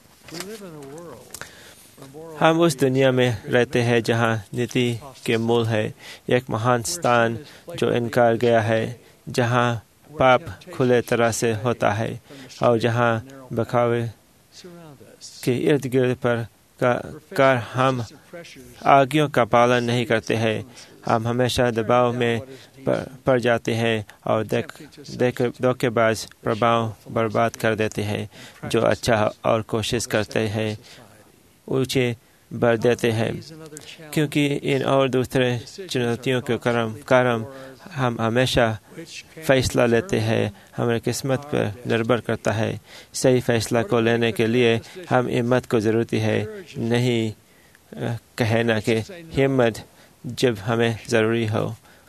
हम उस दुनिया में रहते हैं जहाँ नीति के मूल है, एक महान स्थान जो इनकार गया है, जहाँ पाप खुले तरह से होता है और जहाँ बखावे के इर्द गिर्द पर कर हम आज्ञों का पालन नहीं करते हैं। हम हमेशा दबाव में पड़ जाते हैं और देख देख धोखेबाज प्रभाव बर्बाद कर देते हैं। जो अच्छा और कोशिश करते हैं ऊंचे बढ़ देते हैं, क्योंकि इन और दूसरे चुनौतियों के कारण कारण हम हमेशा फैसला लेते हैं। हमारी किस्मत पर निर्भर करता है। सही फैसला को लेने के लिए हम हिम्मत को ज़रूरत है, नहीं कहना कि हिम्मत जब हमें ज़रूरी हो।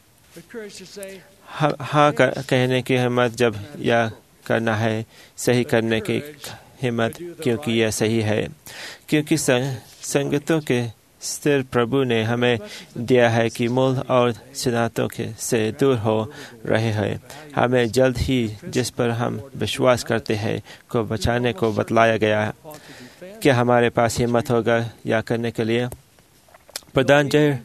हाँ कहने की हिम्मत जब या करना है, सही करने की हिम्मत क्योंकि यह सही है। क्योंकि संगतों के स्थिर प्रभु ने हमें दिया है कि मूल और सिद्धांतों के से दूर हो रहे हैं। हमें जल्द ही जिस पर हम विश्वास करते हैं को बचाने को बतलाया गया है। क्या हमारे पास हिम्मत होगा या करने के लिए? प्रधान जय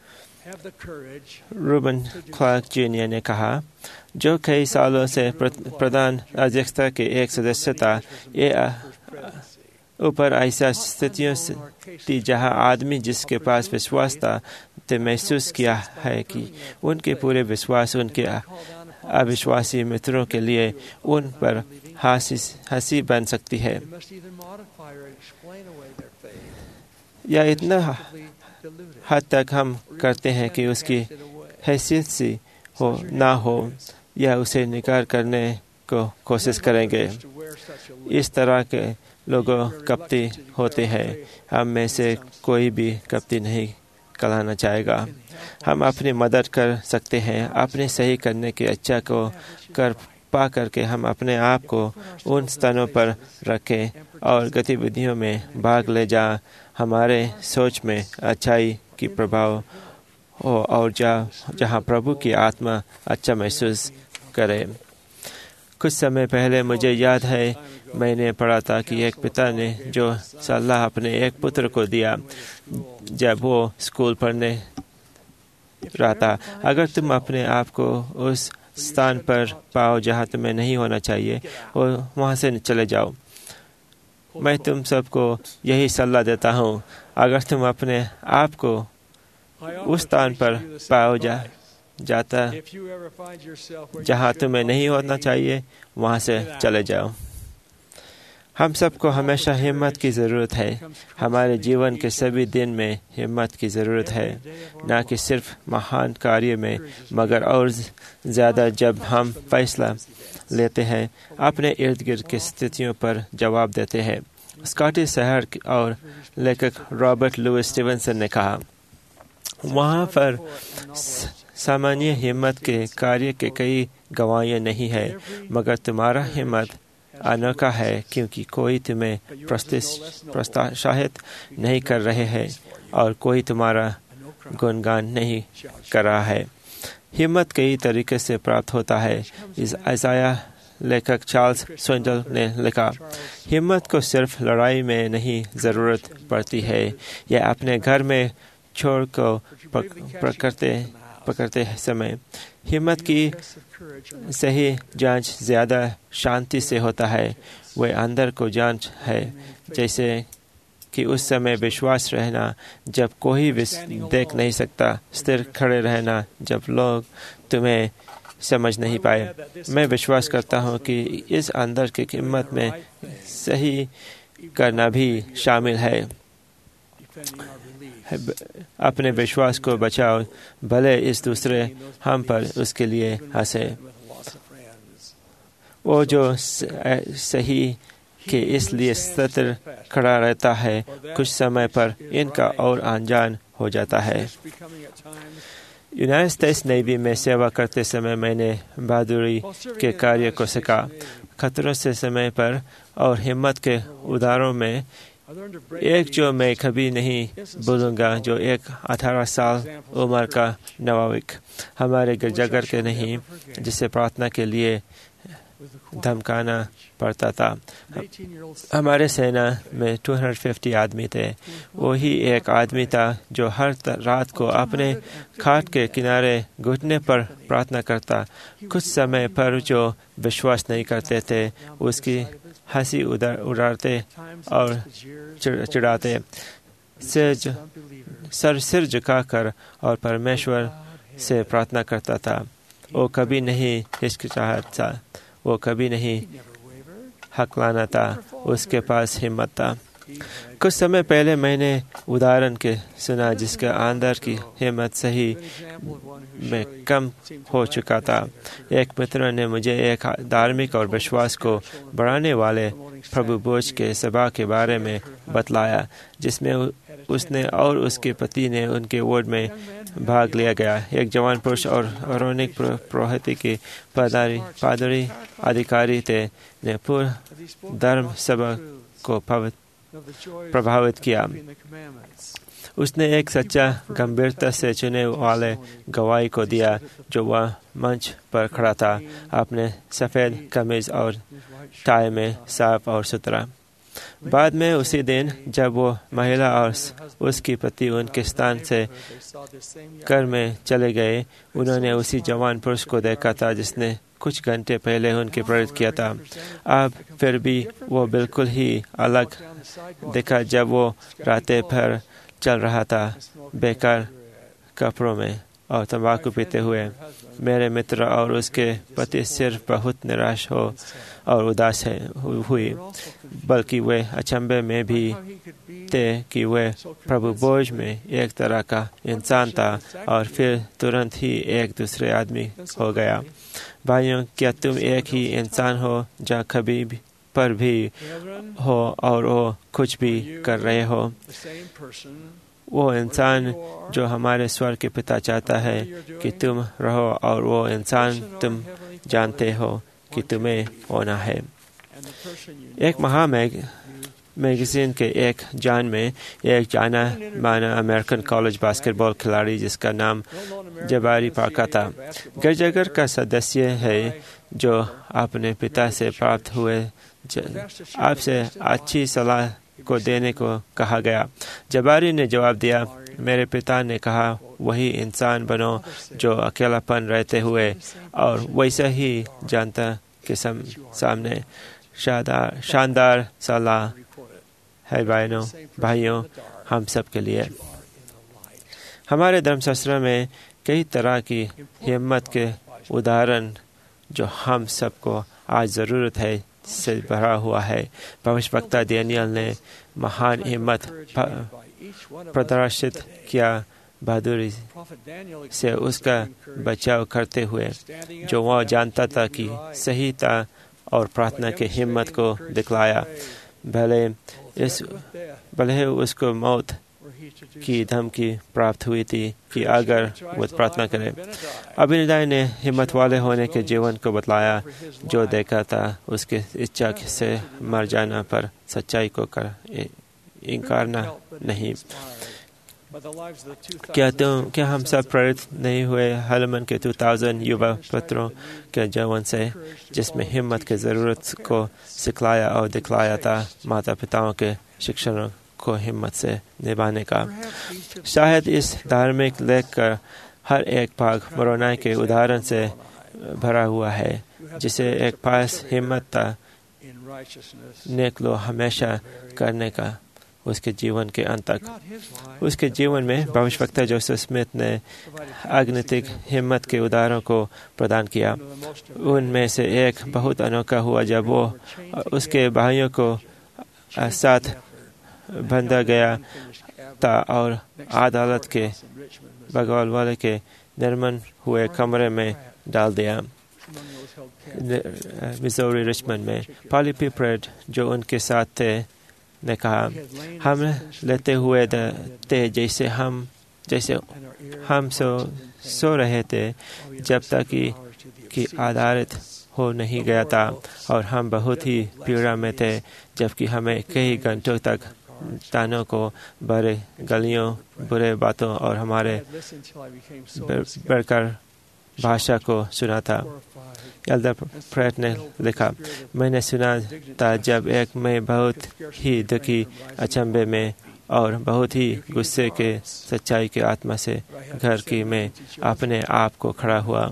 रूबन क्लार्क जूनियर ने कहा, जो कई सालों से प्रधान अध्यक्षता के एक सदस्य था, ये ऊपर ऐसा स्थितियों थी जहां आदमी जिसके पास विश्वास था तो महसूस किया है कि उनके पूरे विश्वास उनके अविश्वासी मित्रों के लिए उन पर हंसी बन सकती है। या इतना हद तक हम करते हैं कि उसकी हैसियत सी हो ना हो या उसे निकार करने को कोशिश करेंगे। इस तरह के लोगों कपटी होते हैं। हम में से कोई भी कपटी नहीं कहलाना चाहेगा। हम अपनी मदद कर सकते हैं अपने सही करने के अच्छा को कर पा करके हम अपने आप को उन स्थानों पर रखें और गतिविधियों में भाग ले जा हमारे सोच में अच्छाई की प्रभाव हो और जा जहाँ प्रभु की आत्मा अच्छा महसूस करे। कुछ समय पहले मुझे याद है मैंने पढ़ा था कि एक पिता ने जो सलाह अपने एक पुत्र को दिया जब वो स्कूल पढ़ने रहा था, अगर तुम अपने आप को उस स्थान पर पाओ जहाँ तुम्हें नहीं होना चाहिए और वहाँ से चले जाओ। मैं तुम सबको यही सलाह देता हूँ, अगर तुम अपने आप को उस स्थान पर पाओ जा जाता जहाँ तुम्हें नहीं होना चाहिए, वहाँ से चले जाओ। हम सबको हमेशा हिम्मत की ज़रूरत है। हमारे जीवन के सभी दिन में हिम्मत की ज़रूरत है, न कि सिर्फ महान कार्य में, मगर और ज़्यादा जब हम फैसला लेते हैं, अपने इर्द गिर्द की स्थितियों पर जवाब देते हैं। स्कॉटिश शहर और लेखक रॉबर्ट लुइस स्टीवनसन ने कहा, वहाँ पर सामान्य हिम्मत के कार्य के कई गवाहियाँ नहीं है, मगर तुम्हारा हिम्मत अनोखा है क्योंकि कोई तुम्हें प्रोत्साहित नहीं कर रहे हैं और कोई तुम्हारा गुणगान नहीं कर रहा है। हिम्मत कई तरीके से प्राप्त होता है। इस आइज़ाया लेखक चार्ल्स स्विंडल ने लिखा, हिम्मत को सिर्फ लड़ाई में नहीं ज़रूरत पड़ती है, यह अपने घर में छोड़ को पकड़ते पकड़ते समय। हिम्मत की सही जांच ज़्यादा शांति से होता है। वह अंदर को जांच है, जैसे कि उस समय विश्वास रहना जब कोई देख नहीं सकता, स्थिर खड़े रहना जब लोग तुम्हें समझ नहीं पाए। मैं विश्वास करता हूँ कि इस अंदर की हिम्मत में सही करना भी शामिल है। अपने विश्वास को बचाओ, भले इस दूसरे हम पर उसके लिए हंसे। वो जो सही के इसलिए सतर खड़ा रहता है, कुछ समय पर इनका और अनजान हो जाता है। यूनाइटेड स्टेट्स नेवी में सेवा करते समय मैंने बहादुरी के कार्य को सीखा। खतरों से समय पर और हिम्मत के उदाहरणों में एक जो मैं कभी नहीं भूलूंगा, जो एक अठारह साल उम्र का नवाविक हमारे गिरजाघर के नहीं, जिसे प्रार्थना के लिए धमकाना पड़ता था। हमारे सेना में दो सौ पचास आदमी थे। वही एक आदमी था जो हर रात को अपने खाट के किनारे घुटने पर प्रार्थना करता। कुछ समय पर जो विश्वास नहीं करते थे उसकी हंसी उड़ाते और चिढ़ाते, सिर सर सिर झुकाकर और परमेश्वर से प्रार्थना करता था। वो कभी नहीं हिचकिचाहट था, वो कभी नहीं हकलाना था, उसके पास हिम्मत था। कुछ समय पहले मैंने उदाहरण के सुना जिसके अंदर की हिम्मत सही में कम हो चुका था। एक मित्र ने मुझे एक धार्मिक और विश्वास को बढ़ाने वाले प्रभु भोज के सभा के बारे में बतलाया, जिसमें उसने और उसके पति ने उनके वार्ड में भाग लिया गया। एक जवान पुरुष और अरोनिक पुरोहित के पादरी पादरी अधिकारी थे ने पूर्ण धर्म सभा को प्रभावित किया। उसने एक सच्चा गंभीरता से चुने वाले गवाही को दिया, जो वह मंच पर खड़ा था, अपने सफ़ेद कमीज और टाई में साफ और सुथरा। बाद में उसी दिन जब वो महिला और उसकी पति उनके स्थान से घर में चले गए, उन्होंने उसी जवान पुरुष को देखा था जिसने कुछ घंटे पहले उनके प्रेरित किया था। अब फिर भी वो बिल्कुल ही अलग दिखा जब वो रातें भर चल रहा था, बेकार कपड़ों में और तंबाकू पीते हुए। मेरे मित्र और उसके पति सिर्फ बहुत निराश हो और उदास है हुई, बल्कि वे अचंभे में भी थे कि वे प्रभु भोज में एक तरह का इंसान था और फिर तुरंत ही एक दूसरे आदमी हो गया। भाइयों, क्या तुम एक ही इंसान हो जहाँ कभी भी पर भी हो और वो कुछ भी कर रहे हो? वो इंसान जो हमारे स्वर्ग के पिता चाहता है कि तुम रहो, और वो इंसान तुम जानते हो कि तुम्हें होना है। एक महा मैग मैगजीन के एक जान में एक जाना माना अमेरिकन कॉलेज बास्केटबॉल खिलाड़ी जिसका नाम जबारी पाका था, गिरजाघर का सदस्य है जो अपने पिता से प्राप्त हुए आपसे अच्छी सलाह को देने को कहा गया। जबारी ने जवाब दिया, मेरे पिता ने कहा वही इंसान बनो जो अकेलापन रहते हुए और वैसा ही जनता के सम, सामने शानदार शानदार सलाह है। भाइयों भाइयों हम सब के लिए हमारे धर्मशास्त्र में कई तरह की हिम्मत के उदाहरण जो हम सबको आज ज़रूरत है से भरा हुआ है। भविष्यवक्ता दानियल ने महान हिम्मत प्रदर्शित किया, बहादुरी से उसका बचाव करते हुए, जो वह जानता था कि सही था और प्रार्थना की हिम्मत को दिखलाया। भले इस भले उसको मौत की धमकी प्राप्त हुई थी कि अगर वो प्रार्थना करे। अभिनदाय ने हिम्मत वाले होने के जीवन को बतलाया, जो देखा था उसके इच्छा से मर जाना पर सच्चाई को कर इनकारना नहीं। क्या तुम क्या हम सब प्रेरित नहीं हुए हलमन के दो हज़ार युवा पत्रों के जीवन से, जिसमें हिम्मत की ज़रूरत को सिखलाया और दिखलाया था, माता पिताओं के शिक्षणों को हिम्मत से निभाने का। शायद इस धार्मिक लेख का हर एक भाग मोरोनाई के उदाहरण से भरा हुआ है, जिसे एक पास हिम्मत था नेकलो हमेशा करने का उसके जीवन के अंत तक। उसके जीवन में भविष्यवक्ता जोसेफ स्मिथ ने अग्नितिक हिम्मत के उदाहरणों को प्रदान किया। उनमें से एक बहुत अनोखा हुआ जब वो उसके भाइयों को साथ बंधा गया था और अदालत के बगल वाले के निर्मन हुए कमरे में डाल दिया। मिजोरी रिचमंड में पॉली पिपरेड जो उनके साथ थे ने कहा, हम लेते हुए थे जैसे हम जैसे हम सो सो रहे थे जब तक कि, कि आधारित हो नहीं गया था और हम बहुत ही पीड़ा में थे जबकि हमें कई घंटों तक तानों को बड़े गलियों बुरे बातों और हमारे बढ़कर भाषा को सुना था। एल्डर प्रेट ने लिखा, मैंने सुना था जब एक मैं बहुत ही दुखी अचंभे में और बहुत ही गुस्से के सच्चाई के आत्मा से घर की में अपने आप को खड़ा हुआ,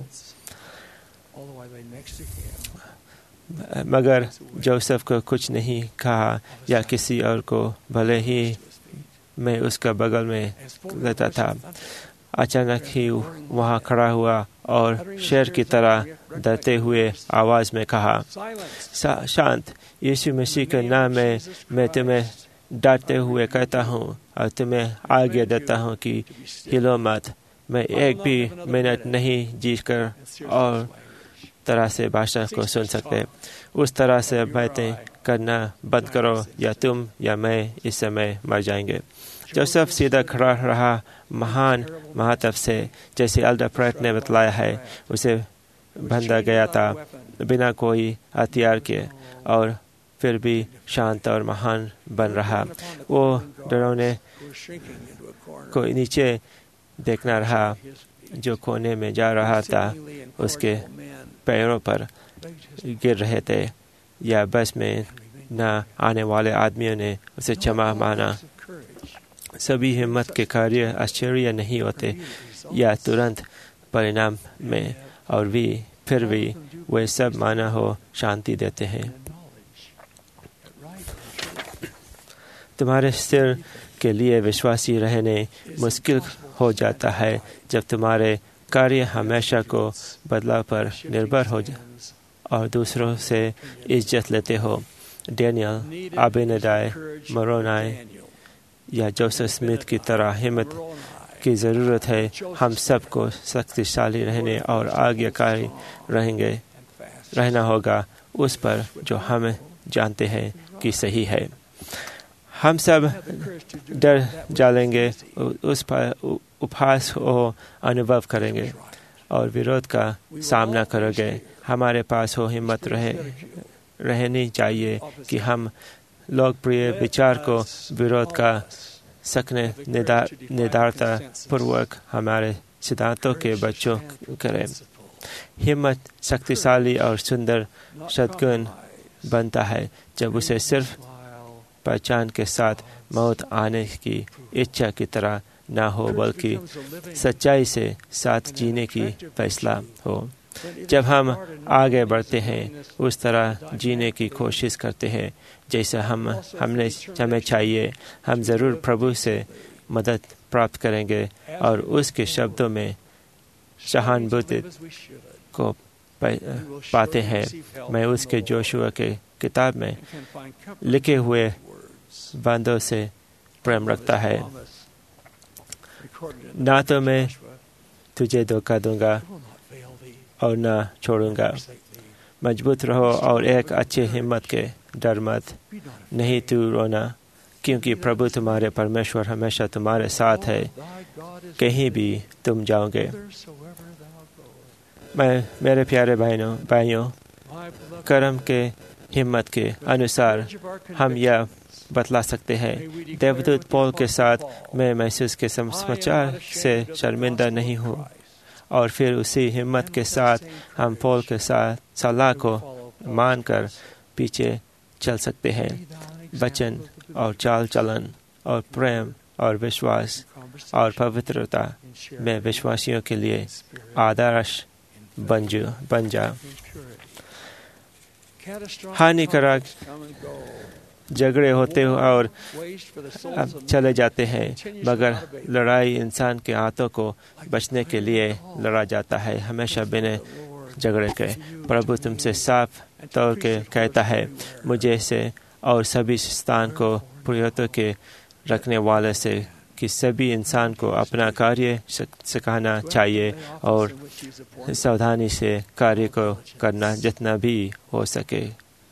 मगर जोसेफ को कुछ नहीं कहा या किसी और को, भले ही मैं उसका बगल में लेता था। अचानक ही वहाँ खड़ा हुआ और शेर की तरह डरते हुए आवाज में कहा, शांत, यीशु मसीह के नाम में मैं तुम्हें डरते हुए कहता हूँ और तुम्हें आज्ञा देता हूँ कि हिलो मत। मैं एक भी मिनट नहीं जीकर और तरह से भाषा को सुन सकते। उस तरह से बातें करना बंद करो या तुम या मैं इस समय मर जाएंगे। जोसेफ सीधा खड़ा रहा, महान महत्व से, जैसे एल्डर प्रेट ने बतलाया है, उसे बंधा गया था बिना कोई हथियार के और फिर भी शांत और महान बन रहा। वो डरावने को नीचे देखना रहा जो कोने में जा रहा था, उसके पैरों पर गिर रहे थे या बस में न आने वाले आदमियों ने उसे क्षमा माना। सभी हिम्मत के कार्य आश्चर्य नहीं होते या तुरंत परिणाम में, और भी फिर भी वे सब माना हो शांति देते हैं। तुम्हारे सिर के लिए विश्वासी रहने मुश्किल हो जाता है जब तुम्हारे कार्य हमेशा को बदलाव पर निर्भर हो और दूसरों से इज्जत लेते हो। डैनियल, अबेनदाय, मोरोनाय या जोसेफ स्मिथ की तरह हिम्मत की ज़रूरत है। हम सबको शक्तिशाली रहने और आज्ञाकारी रहेंगे रहना होगा उस पर जो हम जानते हैं कि सही है। हम सब डर जालेंगे, उस पर उपहास को अनुभव करेंगे और विरोध का सामना करोगे। हमारे पास हो हिम्मत रहे रहनी चाहिए कि हम लोकप्रिय विचार को विरोध का सकने निदारता पूर्वक हमारे सिद्धांतों के बच्चों करें। हिम्मत शक्तिशाली और सुंदर सद्गुण बनता है जब उसे सिर्फ पहचान के साथ मौत आने की इच्छा की तरह न हो, बल्कि सच्चाई से साथ जीने की फैसला हो। जब हम आगे बढ़ते हैं उस तरह जीने की कोशिश करते हैं जैसा हम हमने हमें चाहिए, हम ज़रूर प्रभु से मदद प्राप्त करेंगे और उसके शब्दों में सहानुभूति को पाते हैं। मैं उसके जोशुआ के किताब में लिखे हुए बांधों से प्रेम रखता है। ना तो मैं तुझे धोखा दूंगा और ना छोड़ूंगा। मजबूत रहो और एक अच्छे हिम्मत के, डर मत, नहीं तू रोना, क्योंकि प्रभु तुम्हारे परमेश्वर हमेशा तुम्हारे साथ है, कहीं भी तुम जाओगे। मैं मेरे प्यारे भाइयों भाइयों कर्म के हिम्मत के अनुसार हम यह बतला सकते हैं, देवदूत पौल के साथ मैं महसूस के समाचार से शर्मिंदा नहीं हूँ। और फिर उसी हिम्मत के साथ हम पौल के साथ सलाह को मानकर पीछे चल सकते हैं। वचन और चाल चलन और प्रेम और विश्वास और पवित्रता में विश्वासियों के लिए आदर्श बन बन जा। हानिकारक झगड़े होते और चले जाते हैं, मगर लड़ाई इंसान के हाथों को बचने के लिए लड़ा जाता है, हमेशा बिना झगड़े के। प्रभु तुमसे साफ तौर के कहता है, मुझे से और सभी स्थान को पुरोहितों के रखने वाले से कि सभी इंसान को अपना कार्य सिखाना चाहिए और सावधानी से कार्य को करना जितना भी हो सके।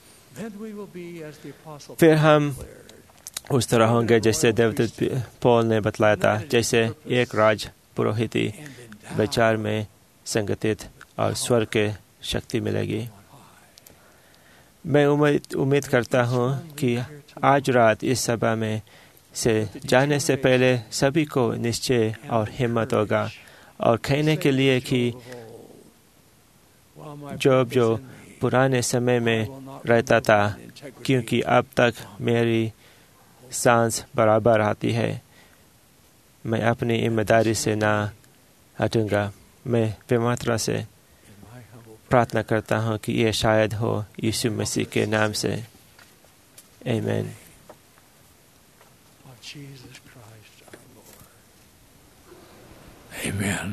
फिर हम उस तरह होंगे जैसे देवदूत पौल ने बतलाया था, जैसे एक राज पुरोहिती विचार में संगठित और स्वर के शक्ति मिलेगी। मैं उम्मीद उम्मीद करता हूँ कि आज रात इस सभा में से जाने से पहले सभी को निश्चय और हिम्मत होगा और कहने के लिए कि जो जो पुराने समय में रहता था, क्योंकि अब तक मेरी सांस बराबर आती है, मैं अपनी ईमानदारी से ना हटूंगा। मैं विनम्रता से प्रार्थना करता हूँ कि यह शायद हो यीशु मसीह के नाम से। आमीन। Amen.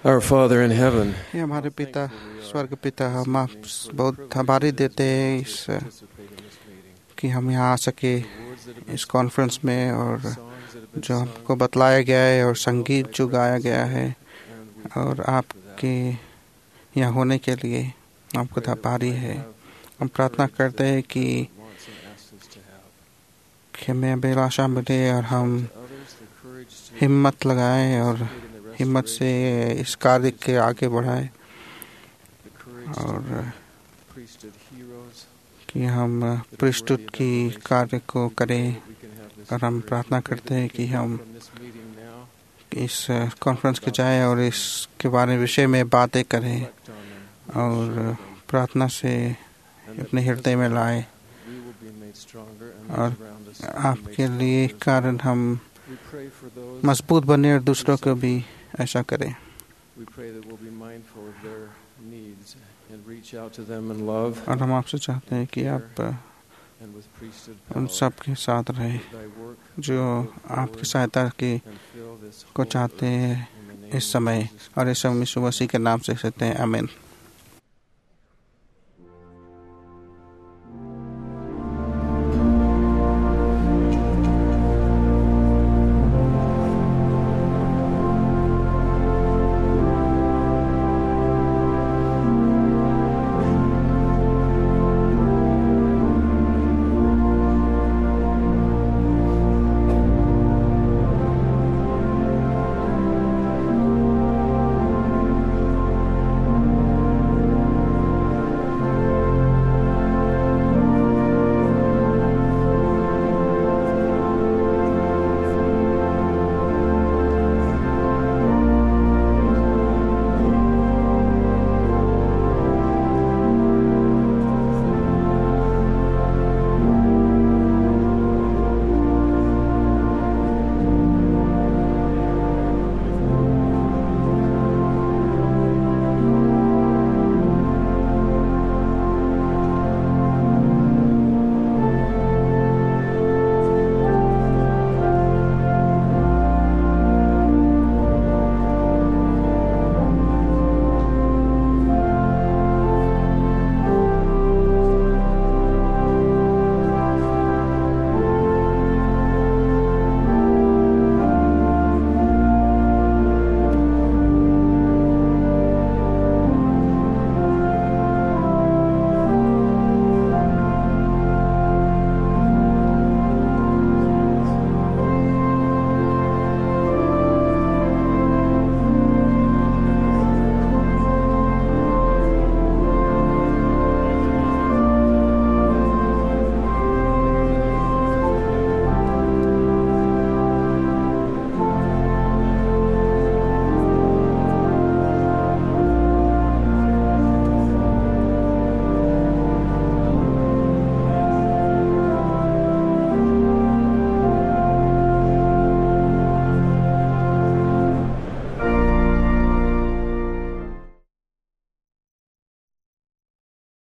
Our Father in heaven, हे हमारे पिता स्वर्ग पिता, हम आप बहुत आभारी देते हैं इस कि हम यहाँ आ सके इस कॉन्फ्रेंस में, और जो हमको बतलाया गया है और संगीत जो गाया गया है, और आपके यहाँ होने के लिए आपको आभारी है। हम प्रार्थना करते हैं कि हमें अभिलाषा मिले और हम हिम्मत लगाएं और हिम्मत से इस कार्य के आगे बढ़ाएं, और कि हम प्रीस्टहुड की कार्य को करें। और हम प्रार्थना करते हैं कि हम इस कॉन्फ्रेंस के जाएं और इसके बारे में विषय में बातें करें और प्रार्थना से अपने हृदय में लाएं, और आपके लिए कारण हम मजबूत बने और दूसरों को भी ऐसा करें। और हम आपसे चाहते हैं कि आप उन सब के साथ रहें जो आपकी सहायता की को चाहते हैं इस समय, और इस समय यीशु मसीह के नाम से कहते हैं, आमीन।